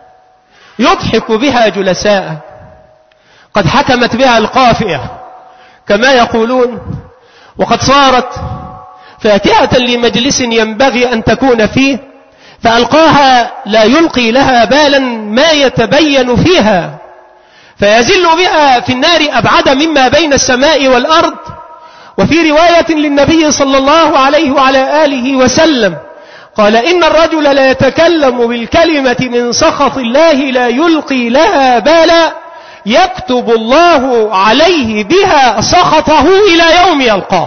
يضحك بها جلساء قد حكمت بها القافية كما يقولون، وقد صارت فاتحة لمجلس ينبغي أن تكون فيه فألقاها لا يلقي لها بالا ما يتبين فيها فيزل بها في النار أبعد مما بين السماء والأرض. وفي رواية للنبي صلى الله عليه وعلى آله وسلم قال: إن الرجل لا يتكلم بالكلمة من سخط الله لا يلقي لها بالا يكتب الله عليه بها سخطه إلى يوم يلقاه.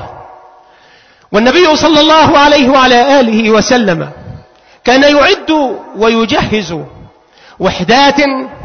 والنبي صلى الله عليه وعلى آله وسلم كان يعد ويجهز وحدات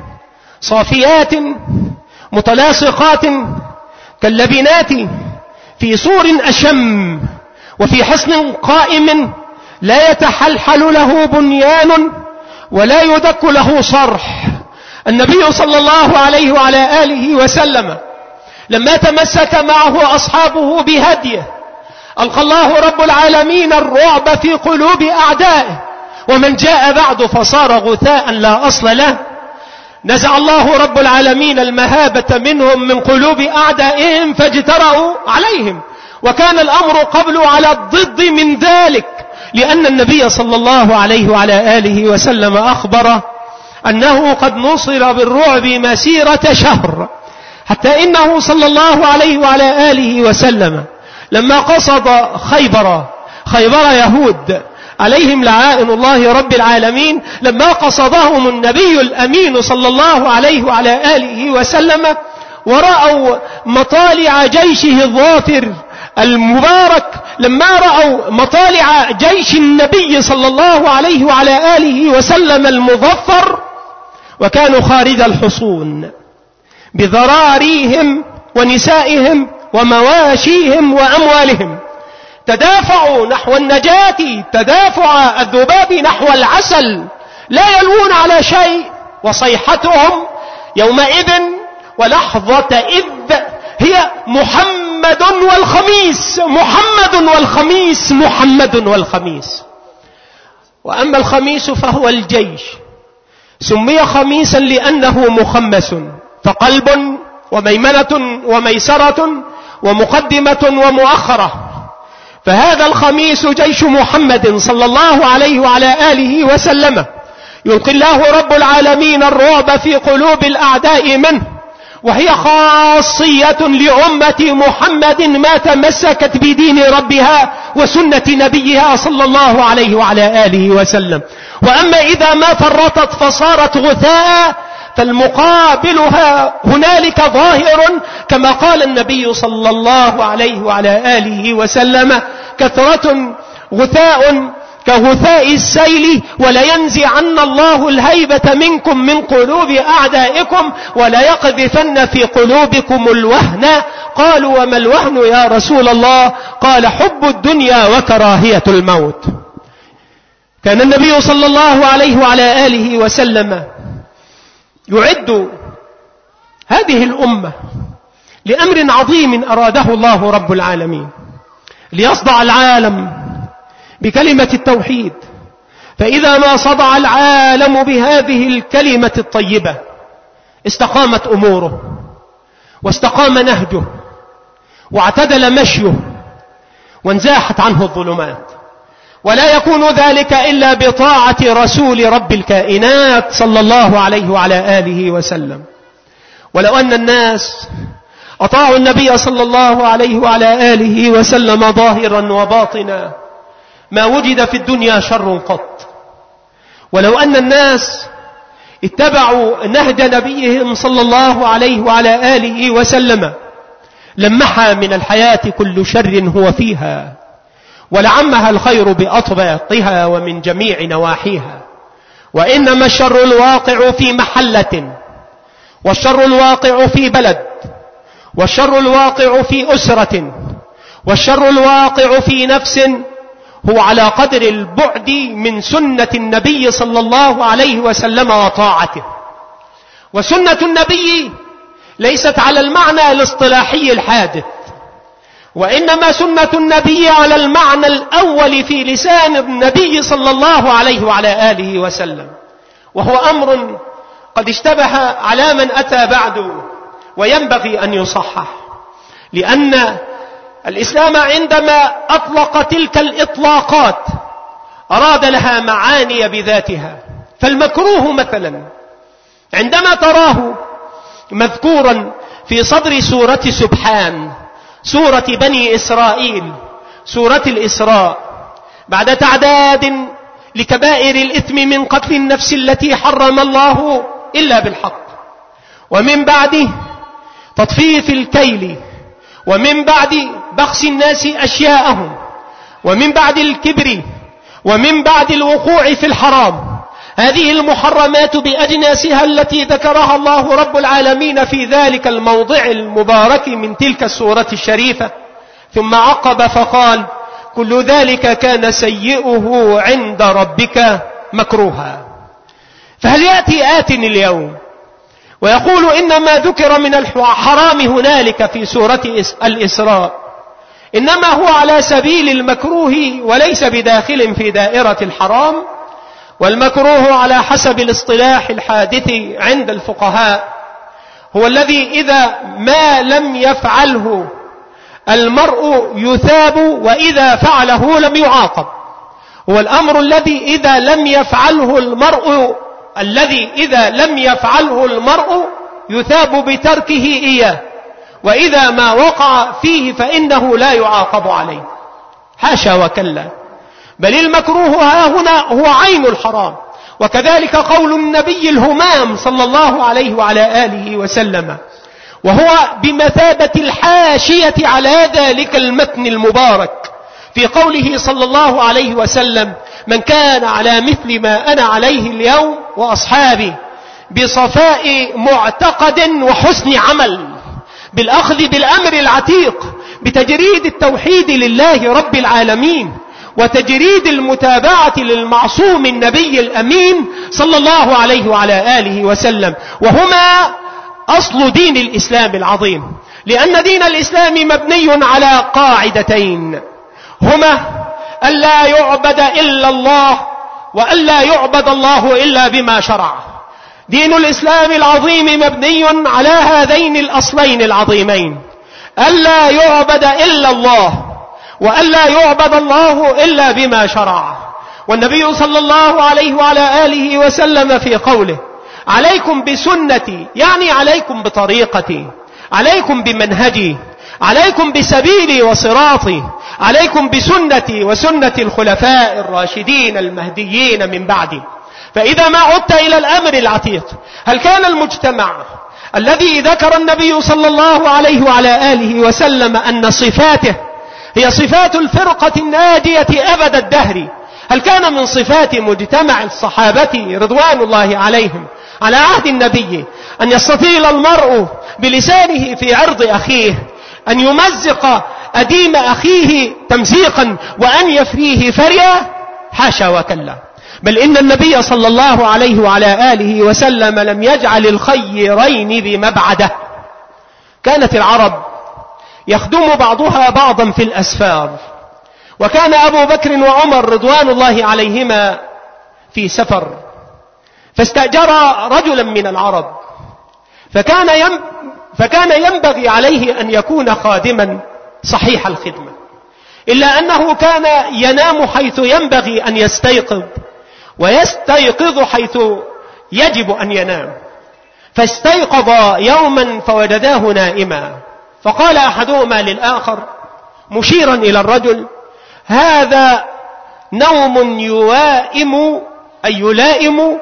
صافيات متلاصقات كاللبنات في سور أشم وفي حصن قائم لا يتحلحل له بنيان ولا يدك له صرح. النبي صلى الله عليه وعلى آله وسلم لما تمسك معه أصحابه بهديه ألقى الله رب العالمين الرعب في قلوب أعدائه، ومن جاء بعد فصار غثاء لا أصل له نزع الله رب العالمين المهابة منهم من قلوب أعدائهم فاجترأوا عليهم. وكان الأمر قبل على الضد من ذلك، لأن النبي صلى الله عليه وعلى آله وسلم أخبر أنه قد نصر بالرعب مسيرة شهر، حتى إنه صلى الله عليه وعلى آله وسلم لما قصد خيبر يهود عليهم لعائن الله رب العالمين، لما قصدهم النبي الأمين صلى الله عليه وعلى آله وسلم ورأوا مطالع جيشه الظافر المبارك، لما رأوا مطالع جيش النبي صلى الله عليه وعلى آله وسلم المظفر، وكانوا خارج الحصون بذراريهم ونسائهم ومواشيهم وأموالهم، تدافعوا نحو النجاة تدافع الذباب نحو العسل، لا يلوون على شيء. وصيحتهم يومئذ ولحظة إذ هي محمد والخميس، محمد والخميس، محمد والخميس. وأما الخميس فهو الجيش، سمي خميسا لأنه مخمس، فقلب وميمنة وميسرة ومقدمة ومؤخرة. فهذا الخميس جيش محمد صلى الله عليه وعلى آله وسلم، يلقي الله رب العالمين الرعب في قلوب الأعداء منه، وهي خاصية لأمة محمد ما تمسكت بدين ربها وسنة نبيها صلى الله عليه وعلى آله وسلم. وأما إذا ما فرطت فصارت غثاء فالمقابلها هنالك ظاهر كما قال النبي صلى الله عليه وعلى آله وسلم: كثرة غثاء كغثاء السيل ولينزعن الله الهيبة منكم من قلوب أعدائكم ولا يقذفن في قلوبكم الوهن. قالوا: وما الوهن يا رسول الله؟ قال: حب الدنيا وكراهية الموت. كان النبي صلى الله عليه وعلى آله وسلم يعد هذه الأمة لأمر عظيم أراده الله رب العالمين، ليصدع العالم بكلمة التوحيد. فإذا ما صدع العالم بهذه الكلمة الطيبة استقامت أموره واستقام نهجه واعتدل مشيه وانزاحت عنه الظلمات. ولا يكون ذلك إلا بطاعة رسول رب الكائنات صلى الله عليه وعلى آله وسلم. ولو أن الناس أطاعوا النبي صلى الله عليه وعلى آله وسلم ظاهرا وباطنا ما وجد في الدنيا شر قط. ولو أن الناس اتبعوا نهج نبيهم صلى الله عليه وعلى آله وسلم لمحى من الحياة كل شر هو فيها، ولعمها الخير بأطباقها ومن جميع نواحيها. وإنما الشر الواقع في محلة، والشر الواقع في بلد، والشر الواقع في أسرة، والشر الواقع في نفس هو على قدر البعد من سنة النبي صلى الله عليه وسلم وطاعته. وسنة النبي ليست على المعنى الاصطلاحي الحادث، وإنما سنة النبي على المعنى الأول في لسان النبي صلى الله عليه وعلى آله وسلم، وهو أمر قد اشتبه على من أتى بعده وينبغي أن يصحح. لأن الإسلام عندما أطلق تلك الإطلاقات أراد لها معاني بذاتها. فالمكروه مثلا عندما تراه مذكورا في صدر سورة سبحان، سورة بني إسرائيل، سورة الإسراء، بعد تعداد لكبائر الإثم من قتل النفس التي حرم الله إلا بالحق، ومن بعد تطفيف الكيل، ومن بعد بخس الناس أشياءهم، ومن بعد الكبر، ومن بعد الوقوع في الحرام. هذه المحرمات بأجناسها التي ذكرها الله رب العالمين في ذلك الموضع المبارك من تلك السورة الشريفة. ثم عقب فقال: كل ذلك كان سيئه عند ربك مكروها. فهل يأتي آت اليوم ويقول إنما ذكر من الحرام هنالك في سورة الإسراء إنما هو على سبيل المكروه وليس بداخل في دائرة الحرام؟ والمكروه على حسب الاصطلاح الحادث عند الفقهاء هو الذي إذا ما لم يفعله المرء يثاب، وإذا فعله لم يعاقب. هو الأمر الذي إذا لم يفعله المرء يثاب بتركه إياه، وإذا ما وقع فيه فإنه لا يعاقب عليه. حاشا وكلا، بل المكروه ها هنا هو عين الحرام. وكذلك قول النبي الهمام صلى الله عليه وعلى آله وسلم، وهو بمثابة الحاشية على ذلك المتن المبارك، في قوله صلى الله عليه وسلم: من كان على مثل ما أنا عليه اليوم وأصحابي بصفاء معتقد وحسن عمل، بالأخذ بالأمر العتيق، بتجريد التوحيد لله رب العالمين، وتجريد المتابعة للمعصوم النبي الأمين صلى الله عليه وعلى آله وسلم، وهما أصل دين الإسلام العظيم. لأن دين الإسلام مبني على قاعدتين، هما ألا يعبد إلا الله، وألا يعبد الله إلا بما شرع. دين الإسلام العظيم مبني على هذين الأصلين العظيمين: ألا يعبد إلا الله، وألا يعبد الله إلا بما شرع. والنبي صلى الله عليه وعلى آله وسلم في قوله عليكم بسنتي، يعني عليكم بطريقتي، عليكم بمنهجي، عليكم بسبيلي وصراطي، عليكم بسنتي وسنة الخلفاء الراشدين المهديين من بعدي. فإذا ما عدت إلى الأمر العتيق، هل كان المجتمع الذي ذكر النبي صلى الله عليه وعلى آله وسلم أن صفاته هي صفات الفرقة الناجية أبد الدهر، هل كان من صفات مجتمع الصحابة رضوان الله عليهم على عهد النبي أن يستطيل المرء بلسانه في عرض أخيه، أن يمزق أديم أخيه تمزيقا وأن يفريه فريا؟ حاشا وكلا، بل إن النبي صلى الله عليه وعلى آله وسلم لم يجعل الخيرين بمبعده. كانت العرب يخدم بعضها بعضا في الأسفار، وكان أبو بكر وعمر رضوان الله عليهما في سفر، فاستأجر رجلا من العرب، فكان ينبغي عليه أن يكون خادما صحيح الخدمة، إلا أنه كان ينام حيث ينبغي أن يستيقظ، ويستيقظ حيث يجب أن ينام. فاستيقظ يوما فوجداه نائما، فقال أحدهما للآخر مشيرا إلى الرجل: هذا نوم يلائم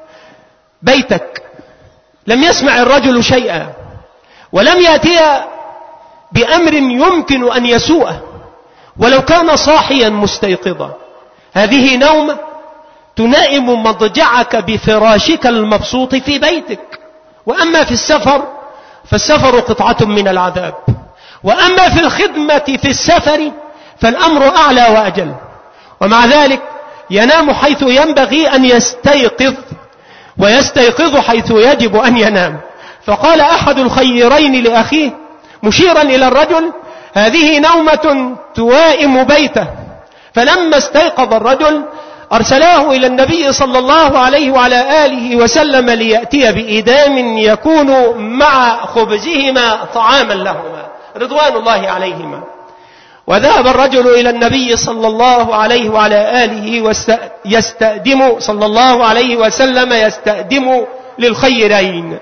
بيتك. لم يسمع الرجل شيئا، ولم يأتي بأمر يمكن أن يسوءه ولو كان صاحيا مستيقظا. هذه نوم تنائم مضجعك بفراشك المبسوط في بيتك. وأما في السفر فالسفر قطعة من العذاب، وأما في الخدمة في السفر فالأمر أعلى وأجل. ومع ذلك ينام حيث ينبغي أن يستيقظ، ويستيقظ حيث يجب أن ينام. فقال أحد الخيرين لأخيه مشيرا إلى الرجل: هذه نومة توائم بيته. فلما استيقظ الرجل أرسلاه إلى النبي صلى الله عليه وعلى آله وسلم ليأتي بإدام يكون مع خبزهما طعاما لهما رضوان الله عليهما. وذهب الرجل إلى النبي صلى الله عليه وعلى آله يستأدم صلى الله عليه وسلم يستأدم للخيرين،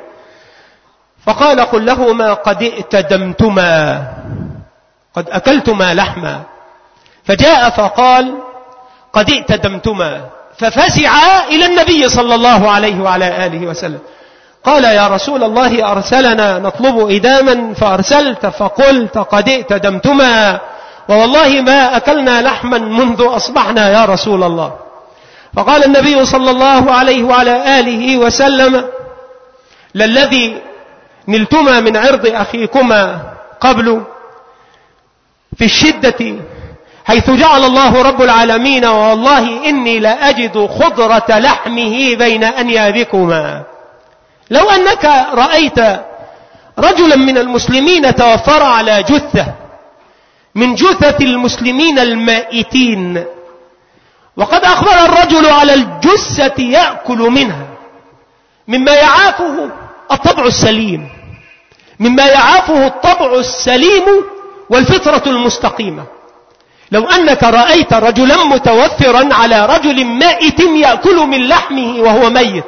فقال: قل لهما قد ائتدمتما، قد أكلتما لحما. فجاء فقال: قد ائتدمتما، ففزعا إلى النبي صلى الله عليه وعلى آله وسلم. قال: يا رسول الله، أرسلنا نطلب إداما فأرسلت فقلت قد ائتدمتما، ووالله ما أكلنا لحما منذ أصبحنا يا رسول الله. فقال النبي صلى الله عليه وعلى آله وسلم: للذي نلتما من عرض أخيكما قبل في الشدة حيث جعل الله رب العالمين، والله إني لأجد خضرة لحمه بين أنيابكما. لو أنك رأيت رجلا من المسلمين توفر على جثة من جثث المسلمين المائتين، وقد أخبر الرجل على الجثة يأكل منها، مما يعافه الطبع السليم، مما يعافه الطبع السليم والفطرة المستقيمة. لو أنك رأيت رجلا متوفرا على رجل مائت يأكل من لحمه وهو ميت،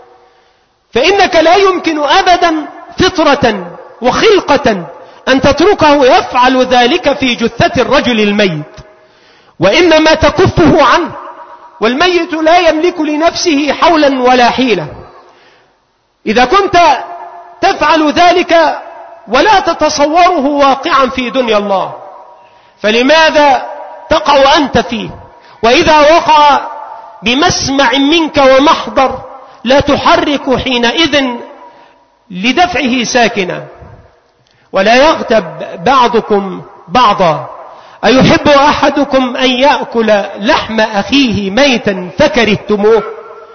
فإنك لا يمكن أبدا فطرة وخلقة أن تتركه يفعل ذلك في جثة الرجل الميت، وإنما تكفه عنه، والميت لا يملك لنفسه حولا ولا حيلة. إذا كنت تفعل ذلك ولا تتصوره واقعا في دنيا الله، فلماذا تقع أنت فيه؟ وإذا وقع بمسمع منك ومحضر لا تحرك حينئذ لدفعه ساكنا. ولا يغتب بعضكم بعضا، أيحب أحدكم أن يأكل لحم أخيه ميتا فكرهتموه؟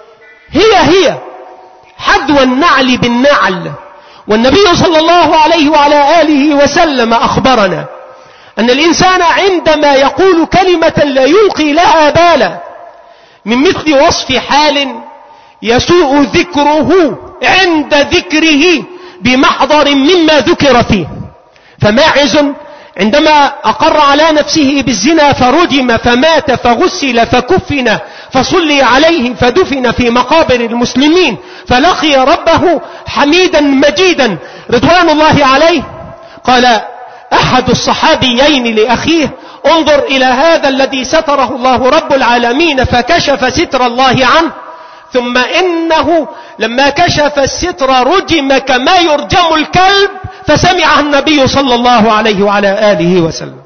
هي حذو النعل بالنعل. والنبي صلى الله عليه وعلى آله وسلم أخبرنا أن الإنسان عندما يقول كلمة لا يلقي لها بالا من مثل وصف حال يسوء ذكره عند ذكره بمحضر مما ذكر فيه. فماعز عندما أقر على نفسه بالزنا فرجم فمات فغسل فكفن فصلي عليه فدفن في مقابر المسلمين فلقي ربه حميدا مجيدا رضوان الله عليه. قال أحد الصحابيين لأخيه: انظر إلى هذا الذي ستره الله رب العالمين فكشف ستر الله عنه، ثم إنه لما كشف الستر رجم كما يرجم الكلب، فسمع النبي صلى الله عليه وعلى آله وسلم.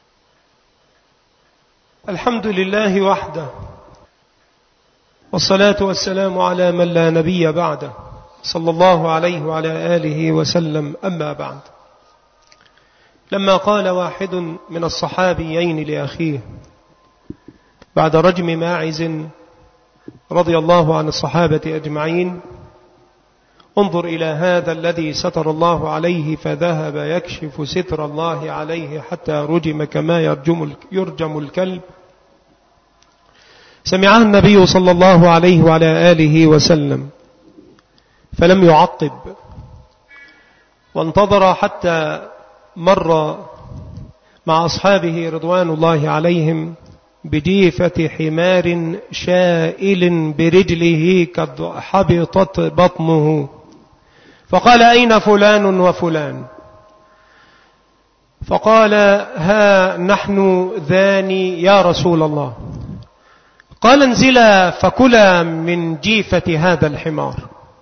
الحمد لله وحده، والصلاة والسلام على من لا نبي بعده، صلى الله عليه وعلى آله وسلم. أما بعد، لما قال واحد من الصحابيين لأخيه بعد رجم ماعز رضي الله عن الصحابة أجمعين: انظر إلى هذا الذي ستر الله عليه فذهب يكشف ستر الله عليه حتى رجم كما يرجم الكلب، سمعها النبي صلى الله عليه وعلى آله وسلم فلم يعقب، وانتظر حتى مر مع أصحابه رضوان الله عليهم بجيفة حمار شائل برجله قد حبطت بطنه، فقال: أين فلان وفلان؟ فقال: ها نحن ذاني يا رسول الله. قال: انزلا فكلا من جيفة هذا الحمار.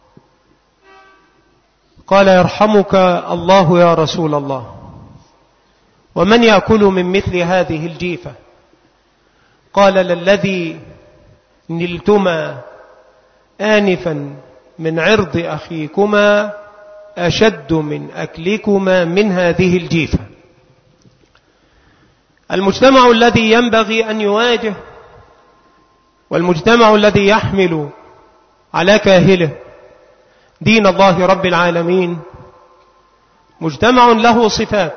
قال: يرحمك الله يا رسول الله، ومن يأكل من مثل هذه الجيفة؟ قال: للذي نلتما آنفا من عرض أخيكما أشد من أكلكما من هذه الجيفة. المجتمع الذي ينبغي أن يواجه، والمجتمع الذي يحمل على كاهله دين الله رب العالمين، مجتمع له صفات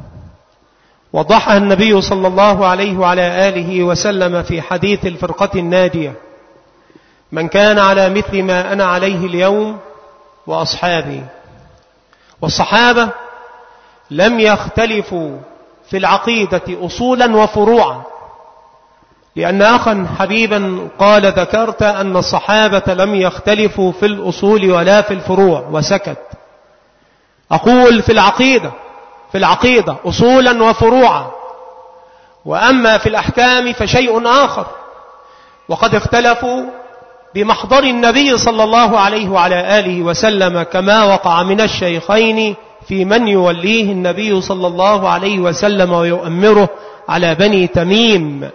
وضحها النبي صلى الله عليه وعلى آله وسلم في حديث الفرقة الناجية: من كان على مثل ما أنا عليه اليوم وأصحابي. والصحابة لم يختلفوا في العقيدة أصولا وفروعا، لأن أخا حبيبا قال: ذكرت أن الصحابة لم يختلفوا في الأصول ولا في الفروع، وسكت. أقول في العقيدة أصولا وفروعا، وأما في الأحكام فشيء آخر. وقد اختلفوا بمحضر النبي صلى الله عليه وعلى آله وسلم، كما وقع من الشيخين في من يوليه النبي صلى الله عليه وسلم ويؤمره على بني تميم.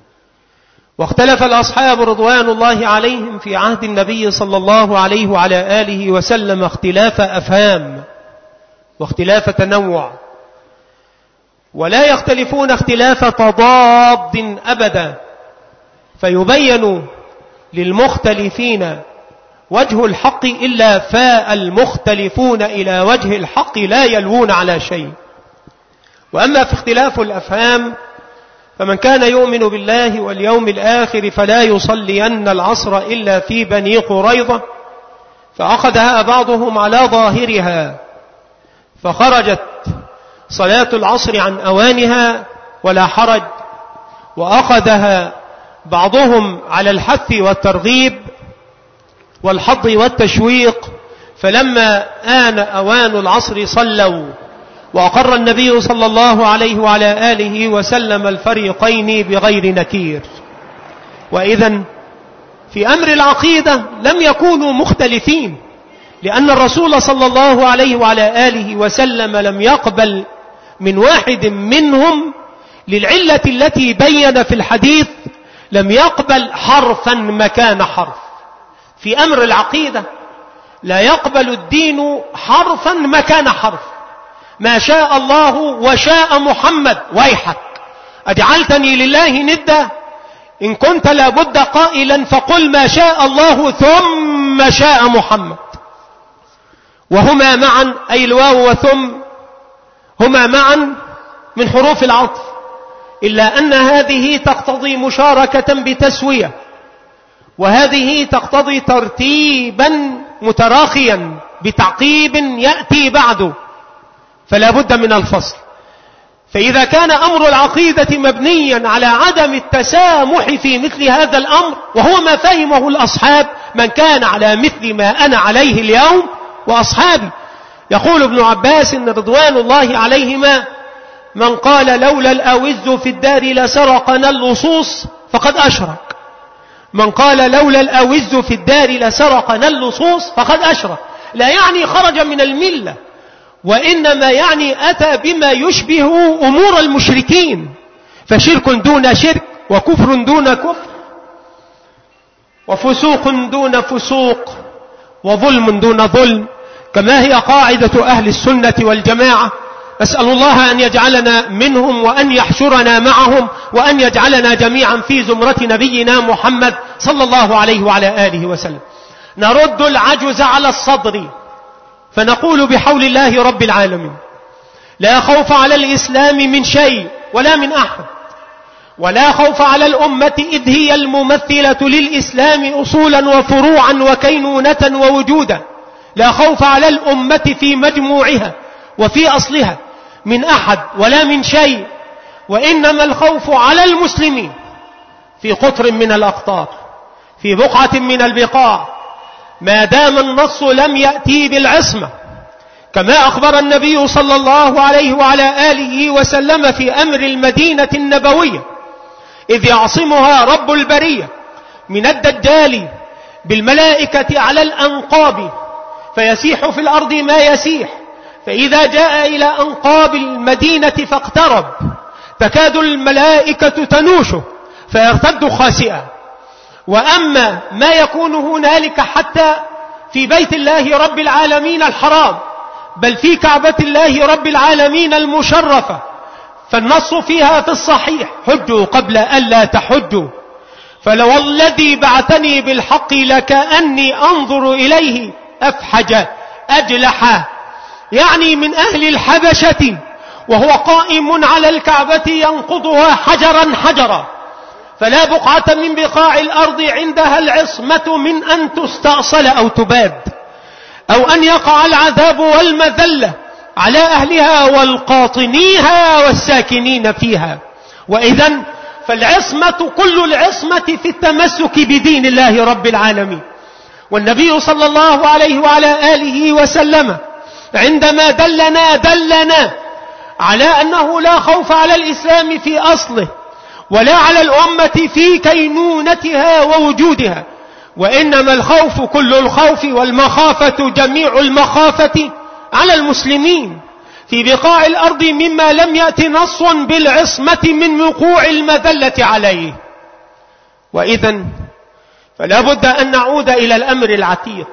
واختلف الأصحاب رضوان الله عليهم في عهد النبي صلى الله عليه وعلى آله وسلم اختلاف أفهام واختلاف تنوع، ولا يختلفون اختلاف تضاد أبدا، فيبين للمختلفين وجه الحق إلا فالمختلفون إلى وجه الحق لا يلوون على شيء. وأما في اختلاف الأفهام فمن كان يؤمن بالله واليوم الآخر فلا يصلين العصر إلا في بني قريظة، فأخذها بعضهم على ظاهرها فخرجت صلاة العصر عن أوانها ولا حرج، وأخذها بعضهم على الحث والترغيب والحض والتشويق، فلما آن أوان العصر صلوا. وأقر النبي صلى الله عليه وعلى آله وسلم الفريقين بغير نكير. وإذن في أمر العقيدة لم يكونوا مختلفين، لأن الرسول صلى الله عليه وعلى آله وسلم لم يقبل من واحد منهم للعلة التي بين في الحديث، لم يقبل حرفا مكان حرف. في أمر العقيدة لا يقبل الدين حرفا مكان حرف. ما شاء الله وشاء محمد، ويحك أجعلتني لله ندا؟ إن كنت لابد قائلا فقل ما شاء الله ثم شاء محمد. وهما معا، أي الواو وثم، هما معا من حروف العطف، إلا أن هذه تقتضي مشاركة بتسوية، وهذه تقتضي ترتيبا متراخيا بتعقيب يأتي بعده، فلا بد من الفصل. فإذا كان أمر العقيدة مبنيا على عدم التسامح في مثل هذا الأمر، وهو ما فهمه الأصحاب من كان على مثل ما أنا عليه اليوم وأصحابي. يقول ابن عباس رضوان الله عليهما: من قال لولا الأوز في الدار لسرقنا اللصوص فقد أشرك. من قال لولا الأوز في الدار لسرقنا اللصوص فقد أشرك. لا يعني خرج من الملة، وإنما يعني أتى بما يشبه أمور المشركين، فشرك دون شرك، وكفر دون كفر، وفسوق دون فسوق، وظلم دون ظلم، كما هي قاعدة أهل السنة والجماعة. أسأل الله أن يجعلنا منهم، وأن يحشرنا معهم، وأن يجعلنا جميعا في زمرة نبينا محمد صلى الله عليه وعلى آله وسلم. نرد العجز على الصدر فنقول بحول الله رب العالمين: لا خوف على الإسلام من شيء ولا من أحد، ولا خوف على الأمة إذ هي الممثلة للإسلام أصولا وفروعا وكينونة ووجودا. لا خوف على الأمة في مجموعها وفي أصلها من أحد ولا من شيء، وإنما الخوف على المسلمين في قطر من الأقطار، في بقعة من البقاع، ما دام النص لم يأتي بالعصمة، كما أخبر النبي صلى الله عليه وعلى آله وسلم في أمر المدينة النبوية إذ يعصمها رب البرية من الدجال بالملائكة على الأنقاب، فيسيح في الأرض ما يسيح، فإذا جاء إلى أنقاب المدينة فاقترب تكاد الملائكة تنوشه فيرتد خاسئا. وأما ما يكون هنالك حتى في بيت الله رب العالمين الحرام، بل في كعبة الله رب العالمين المشرفة، فالنص فيها في الصحيح: حجوا قبل ألا تحجوا، فلو الذي بعثني بالحق لكأني أنظر إليه أفحج أجلح، يعني من أهل الحبشة، وهو قائم على الكعبة ينقضها حجرا حجرا، فلا بقعة من بقاع الأرض عندها العصمة من أن تستأصل أو تباد، أو أن يقع العذاب والمذلة على أهلها والقاطنيها والساكنين فيها. وإذن فالعصمة كل العصمة في التمسك بدين الله رب العالمين. والنبي صلى الله عليه وعلى آله وسلم عندما دلنا على أنه لا خوف على الإسلام في أصله ولا على الأمة في كينونتها ووجودها، وإنما الخوف كل الخوف والمخافة جميع المخافة على المسلمين في بقاع الأرض مما لم يأت نص بالعصمة من وقوع المذلة عليه. وإذن فلا بد أن نعود إلى الأمر العتيق،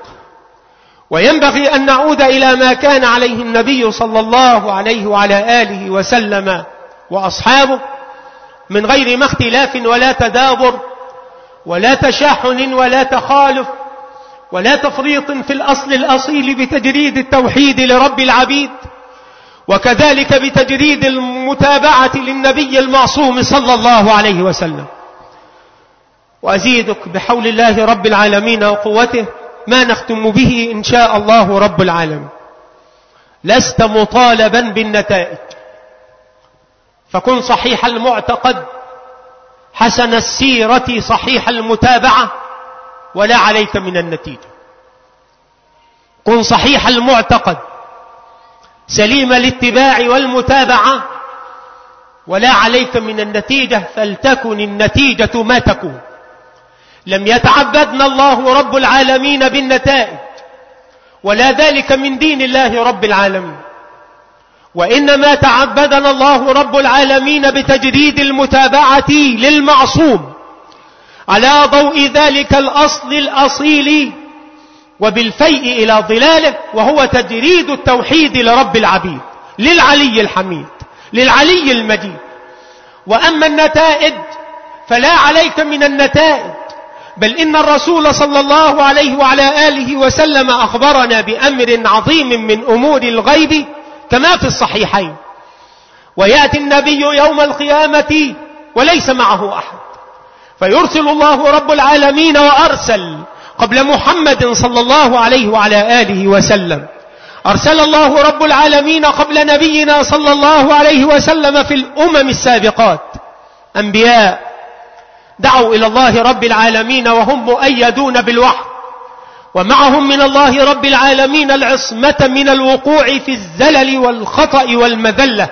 وينبغي أن نعود إلى ما كان عليه النبي صلى الله عليه وعلى آله وسلم وأصحابه من غير ما اختلاف ولا تدابر ولا تشاحن ولا تخالف ولا تفريط في الأصل الأصيل بتجريد التوحيد لرب العبيد، وكذلك بتجريد المتابعة للنبي المعصوم صلى الله عليه وسلم. وأزيدك بحول الله رب العالمين وقوته ما نختم به إن شاء الله رب العالمين: لست مطالبا بالنتائج، فكن صحيح المعتقد حسن السيرة صحيح المتابعة ولا عليك من النتيجة. كن صحيح المعتقد سليم الاتباع والمتابعة ولا عليك من النتيجة، فلتكن النتيجة ما تكون. لم يتعبدنا الله رب العالمين بالنتائج ولا ذلك من دين الله رب العالمين، وإنما تعبدنا الله رب العالمين بتجريد المتابعة للمعصوم على ضوء ذلك الأصل الأصيل وبالفيء إلى ظلاله، وهو تجريد التوحيد لرب العبيد للعلي الحميد للعلي المجيد. وأما النتائج فلا عليك من النتائج، بل إن الرسول صلى الله عليه وعلى آله وسلم أخبرنا بأمر عظيم من أمور الغيب كما في الصحيحين: ويأتي النبي يوم القيامة وليس معه أحد، فيرسل الله رب العالمين وأرسل قبل محمد صلى الله عليه وعلى آله وسلم أرسل الله رب العالمين قبل نبينا صلى الله عليه وسلم في الأمم السابقات أنبياء دعوا إلى الله رب العالمين وهم مؤيدون بالوحي، ومعهم من الله رب العالمين العصمة من الوقوع في الزلل والخطأ والمذلة،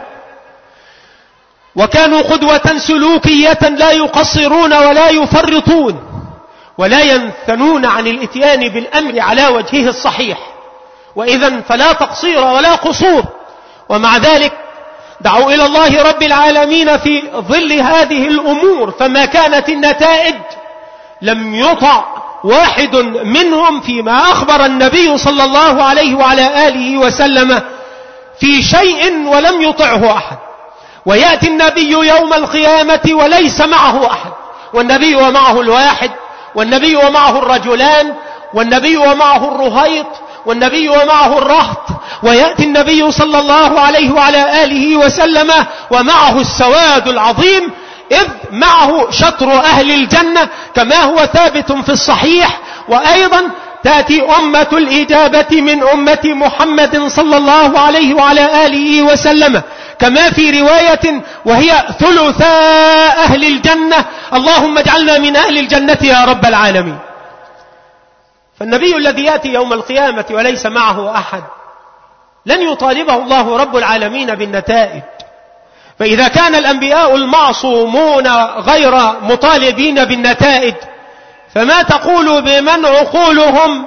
وكانوا قدوة سلوكية لا يقصرون ولا يفرطون ولا ينثنون عن الاتيان بالأمر على وجهه الصحيح، وإذن فلا تقصير ولا قصور. ومع ذلك دعوا إلى الله رب العالمين في ظل هذه الأمور، فما كانت النتائج لم يطع واحد منهم فيما أخبر النبي صلى الله عليه وعلى آله وسلم في شيء ولم يطعه أحد. ويأتي النبي يوم القيامة وليس معه أحد، والنبي ومعه الواحد، والنبي ومعه الرجلان، والنبي ومعه الرهيط، والنبي ومعه الرهط، ويأتي النبي صلى الله عليه وعلى آله وسلم ومعه السواد العظيم، إذ معه شطر أهل الجنة كما هو ثابت في الصحيح. وأيضا تأتي أمة الإجابة من أمة محمد صلى الله عليه وعلى آله وسلم كما في رواية وهي ثلثا أهل الجنة، اللهم اجعلنا من أهل الجنة يا رب العالمين. فالنبي الذي يأتي يوم القيامة وليس معه أحد لن يطالبه الله رب العالمين بالنتائج. فإذا كان الأنبياء المعصومون غير مطالبين بالنتائج، فما تقول بمن عقولهم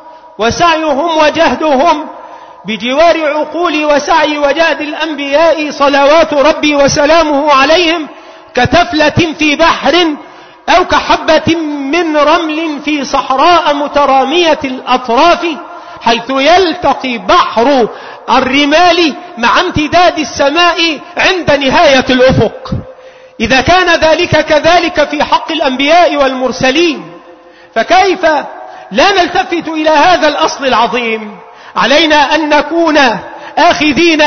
وسعيهم وجهدهم بجوار عقول وسعي وجهد الأنبياء صلوات ربي وسلامه عليهم كتفلة في بحر أو كحبة من رمل في صحراء مترامية الأطراف، حيث يلتقي بحر الرمال مع امتداد السماء عند نهاية الأفق. إذا كان ذلك كذلك في حق الأنبياء والمرسلين، فكيف لا نلتفت إلى هذا الأصل العظيم؟ علينا أن نكون آخذين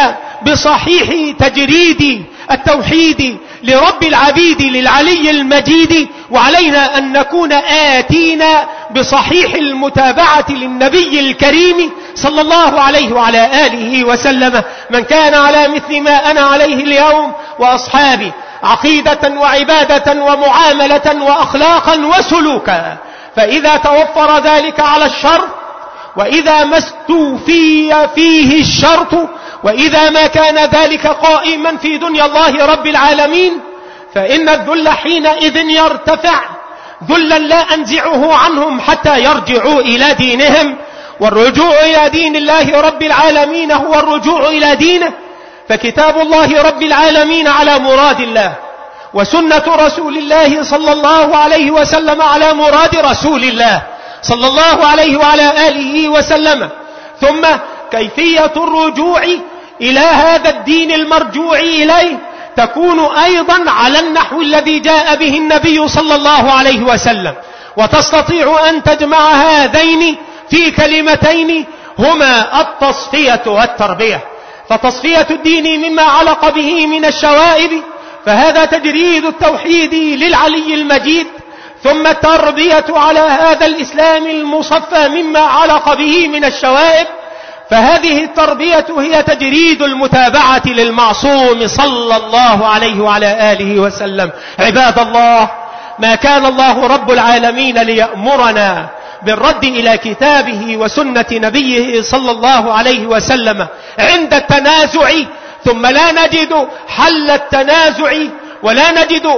بصحيح تجريد التوحيد لرب العبيد للعلي المجيد، وعلينا أن نكون آتين بصحيح المتابعة للنبي الكريم صلى الله عليه وعلى آله وسلم. من كان على مثل ما أنا عليه اليوم وأصحابي عقيدة وعبادة ومعاملة وأخلاقا وسلوكا، فإذا توفر ذلك على الشر، وإذا ما استوفي فيه الشرط، وإذا ما كان ذلك قائما في دنيا الله رب العالمين، فإن الذل حينئذ يرتفع ذلا لا أنزعه عنهم حتى يرجعوا إلى دينهم. والرجوع إلى دين الله رب العالمين هو الرجوع إلى دينه، فكتاب الله رب العالمين على مراد الله، وسنة رسول الله صلى الله عليه وسلم على مراد رسول الله صلى الله عليه وعلى آله وسلم. ثم كيفية الرجوع إلى هذا الدين المرجوع إليه تكون أيضا على النحو الذي جاء به النبي صلى الله عليه وسلم، وتستطيع أن تجمع هذين في كلمتين هما التصفية والتربية. فتصفية الدين مما علق به من الشوائب، فهذا تجريد التوحيد للعلي المجيد، ثم التربية على هذا الإسلام المصفى مما علق به من الشوائب، فهذه التربية هي تجريد المتابعة للمعصوم صلى الله عليه وعلى آله وسلم. عباد الله، ما كان الله رب العالمين ليأمرنا بالرد إلى كتابه وسنة نبيه صلى الله عليه وسلم عند التنازع، ثم لا نجد حل التنازع ولا نجد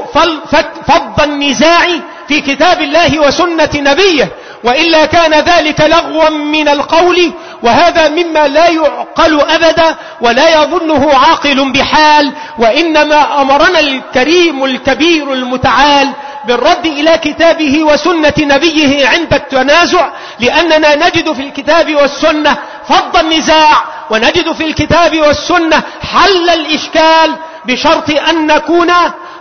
فض النزاع في كتاب الله وسنة نبيه، وإلا كان ذلك لغوا من القول، وهذا مما لا يعقل أبدا ولا يظنه عاقل بحال. وإنما أمرنا الكريم الكبير المتعال بالرد إلى كتابه وسنة نبيه عند التنازع، لأننا نجد في الكتاب والسنة فض النزاع، ونجد في الكتاب والسنة حل الإشكال، بشرط أن نكون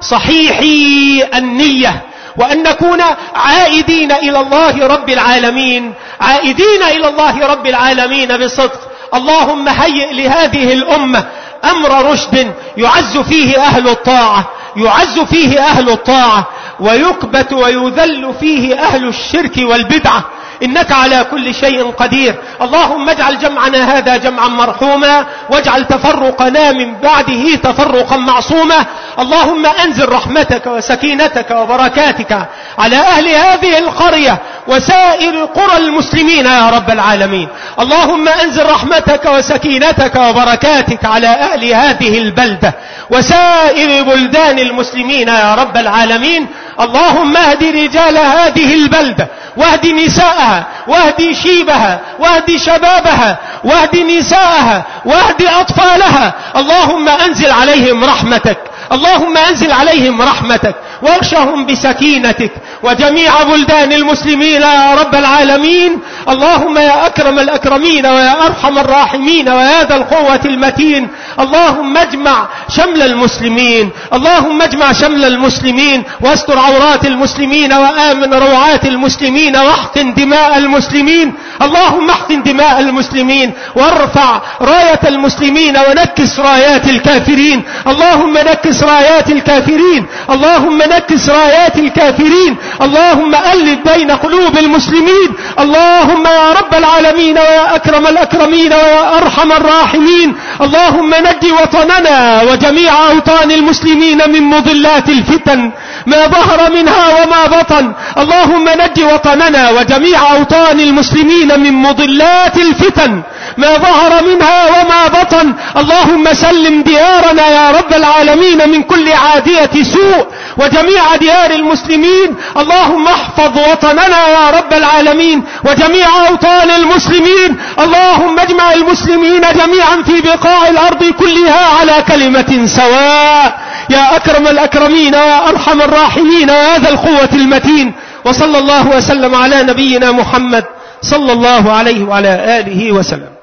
صحيحي النية، وأن نكون عائدين إلى الله رب العالمين، عائدين إلى الله رب العالمين بصدق. اللهم هيئ لهذه الأمة أمر رشد يعز فيه أهل الطاعة، يعز فيه أهل الطاعة، ويكبت ويذل فيه أهل الشرك والبدعة. إنك على كل شيء قدير. اللهم اجعل جمعنا هذا جمعا مرحوما، واجعل تفرقنا من بعده تفرقا معصوما. اللهم أنزل رحمتك وسكينتك وبركاتك على أهل هذه القرية وسائر قرى المسلمين يا رب العالمين. اللهم أنزل رحمتك وسكينتك وبركاتك على أهل هذه البلدة وسائر بلدان المسلمين يا رب العالمين. اللهم اهد رجال هذه البلدة، واهد نساءها، واهد شيبها، واهد شبابها، واهد نساءها، واهد أطفالها. اللهم أنزل عليهم رحمتك، اللهم أنزل عليهم رحمتك وارشهم بسكينتك وجميع بلدان المسلمين يا رب العالمين. اللهم يا أكرم الأكرمين ويا أرحم الراحمين ويا ذا القوة المتين، اللهم اجمع شمل المسلمين، اللهم اجمع شمل المسلمين واستر عورات المسلمين وآمن روعات المسلمين واحقن دماء المسلمين. اللهم احقن دماء المسلمين وارفع راية المسلمين ونكس رايات الكافرين. اللهم نكس رايات الكافرين، اللهم نكس رايات الكافرين. اللهم ألف بين قلوب المسلمين. اللهم يا رب العالمين ويا أكرم الأكرمين ويا أرحم الراحمين، اللهم نجي وطننا وجميع أوطان المسلمين من مضلات الفتن ما ظهر منها وما بطن. اللهم نجي وطننا وجميع أوطان المسلمين من مضلات الفتن ما ظهر منها وما بطن. اللهم سلم ديارنا يا رب العالمين من كل عادية سوء وجميع ديار المسلمين. اللهم احفظ وطننا يا رب العالمين وجميع أوطان المسلمين. اللهم اجمع المسلمين جميعا في بقاع الأرض كلها على كلمة سواء يا أكرم الأكرمين ويا أرحم الراحمين ويا ذا القوة المتين. وصلى الله وسلم على نبينا محمد صلى الله عليه وعلى آله وسلم.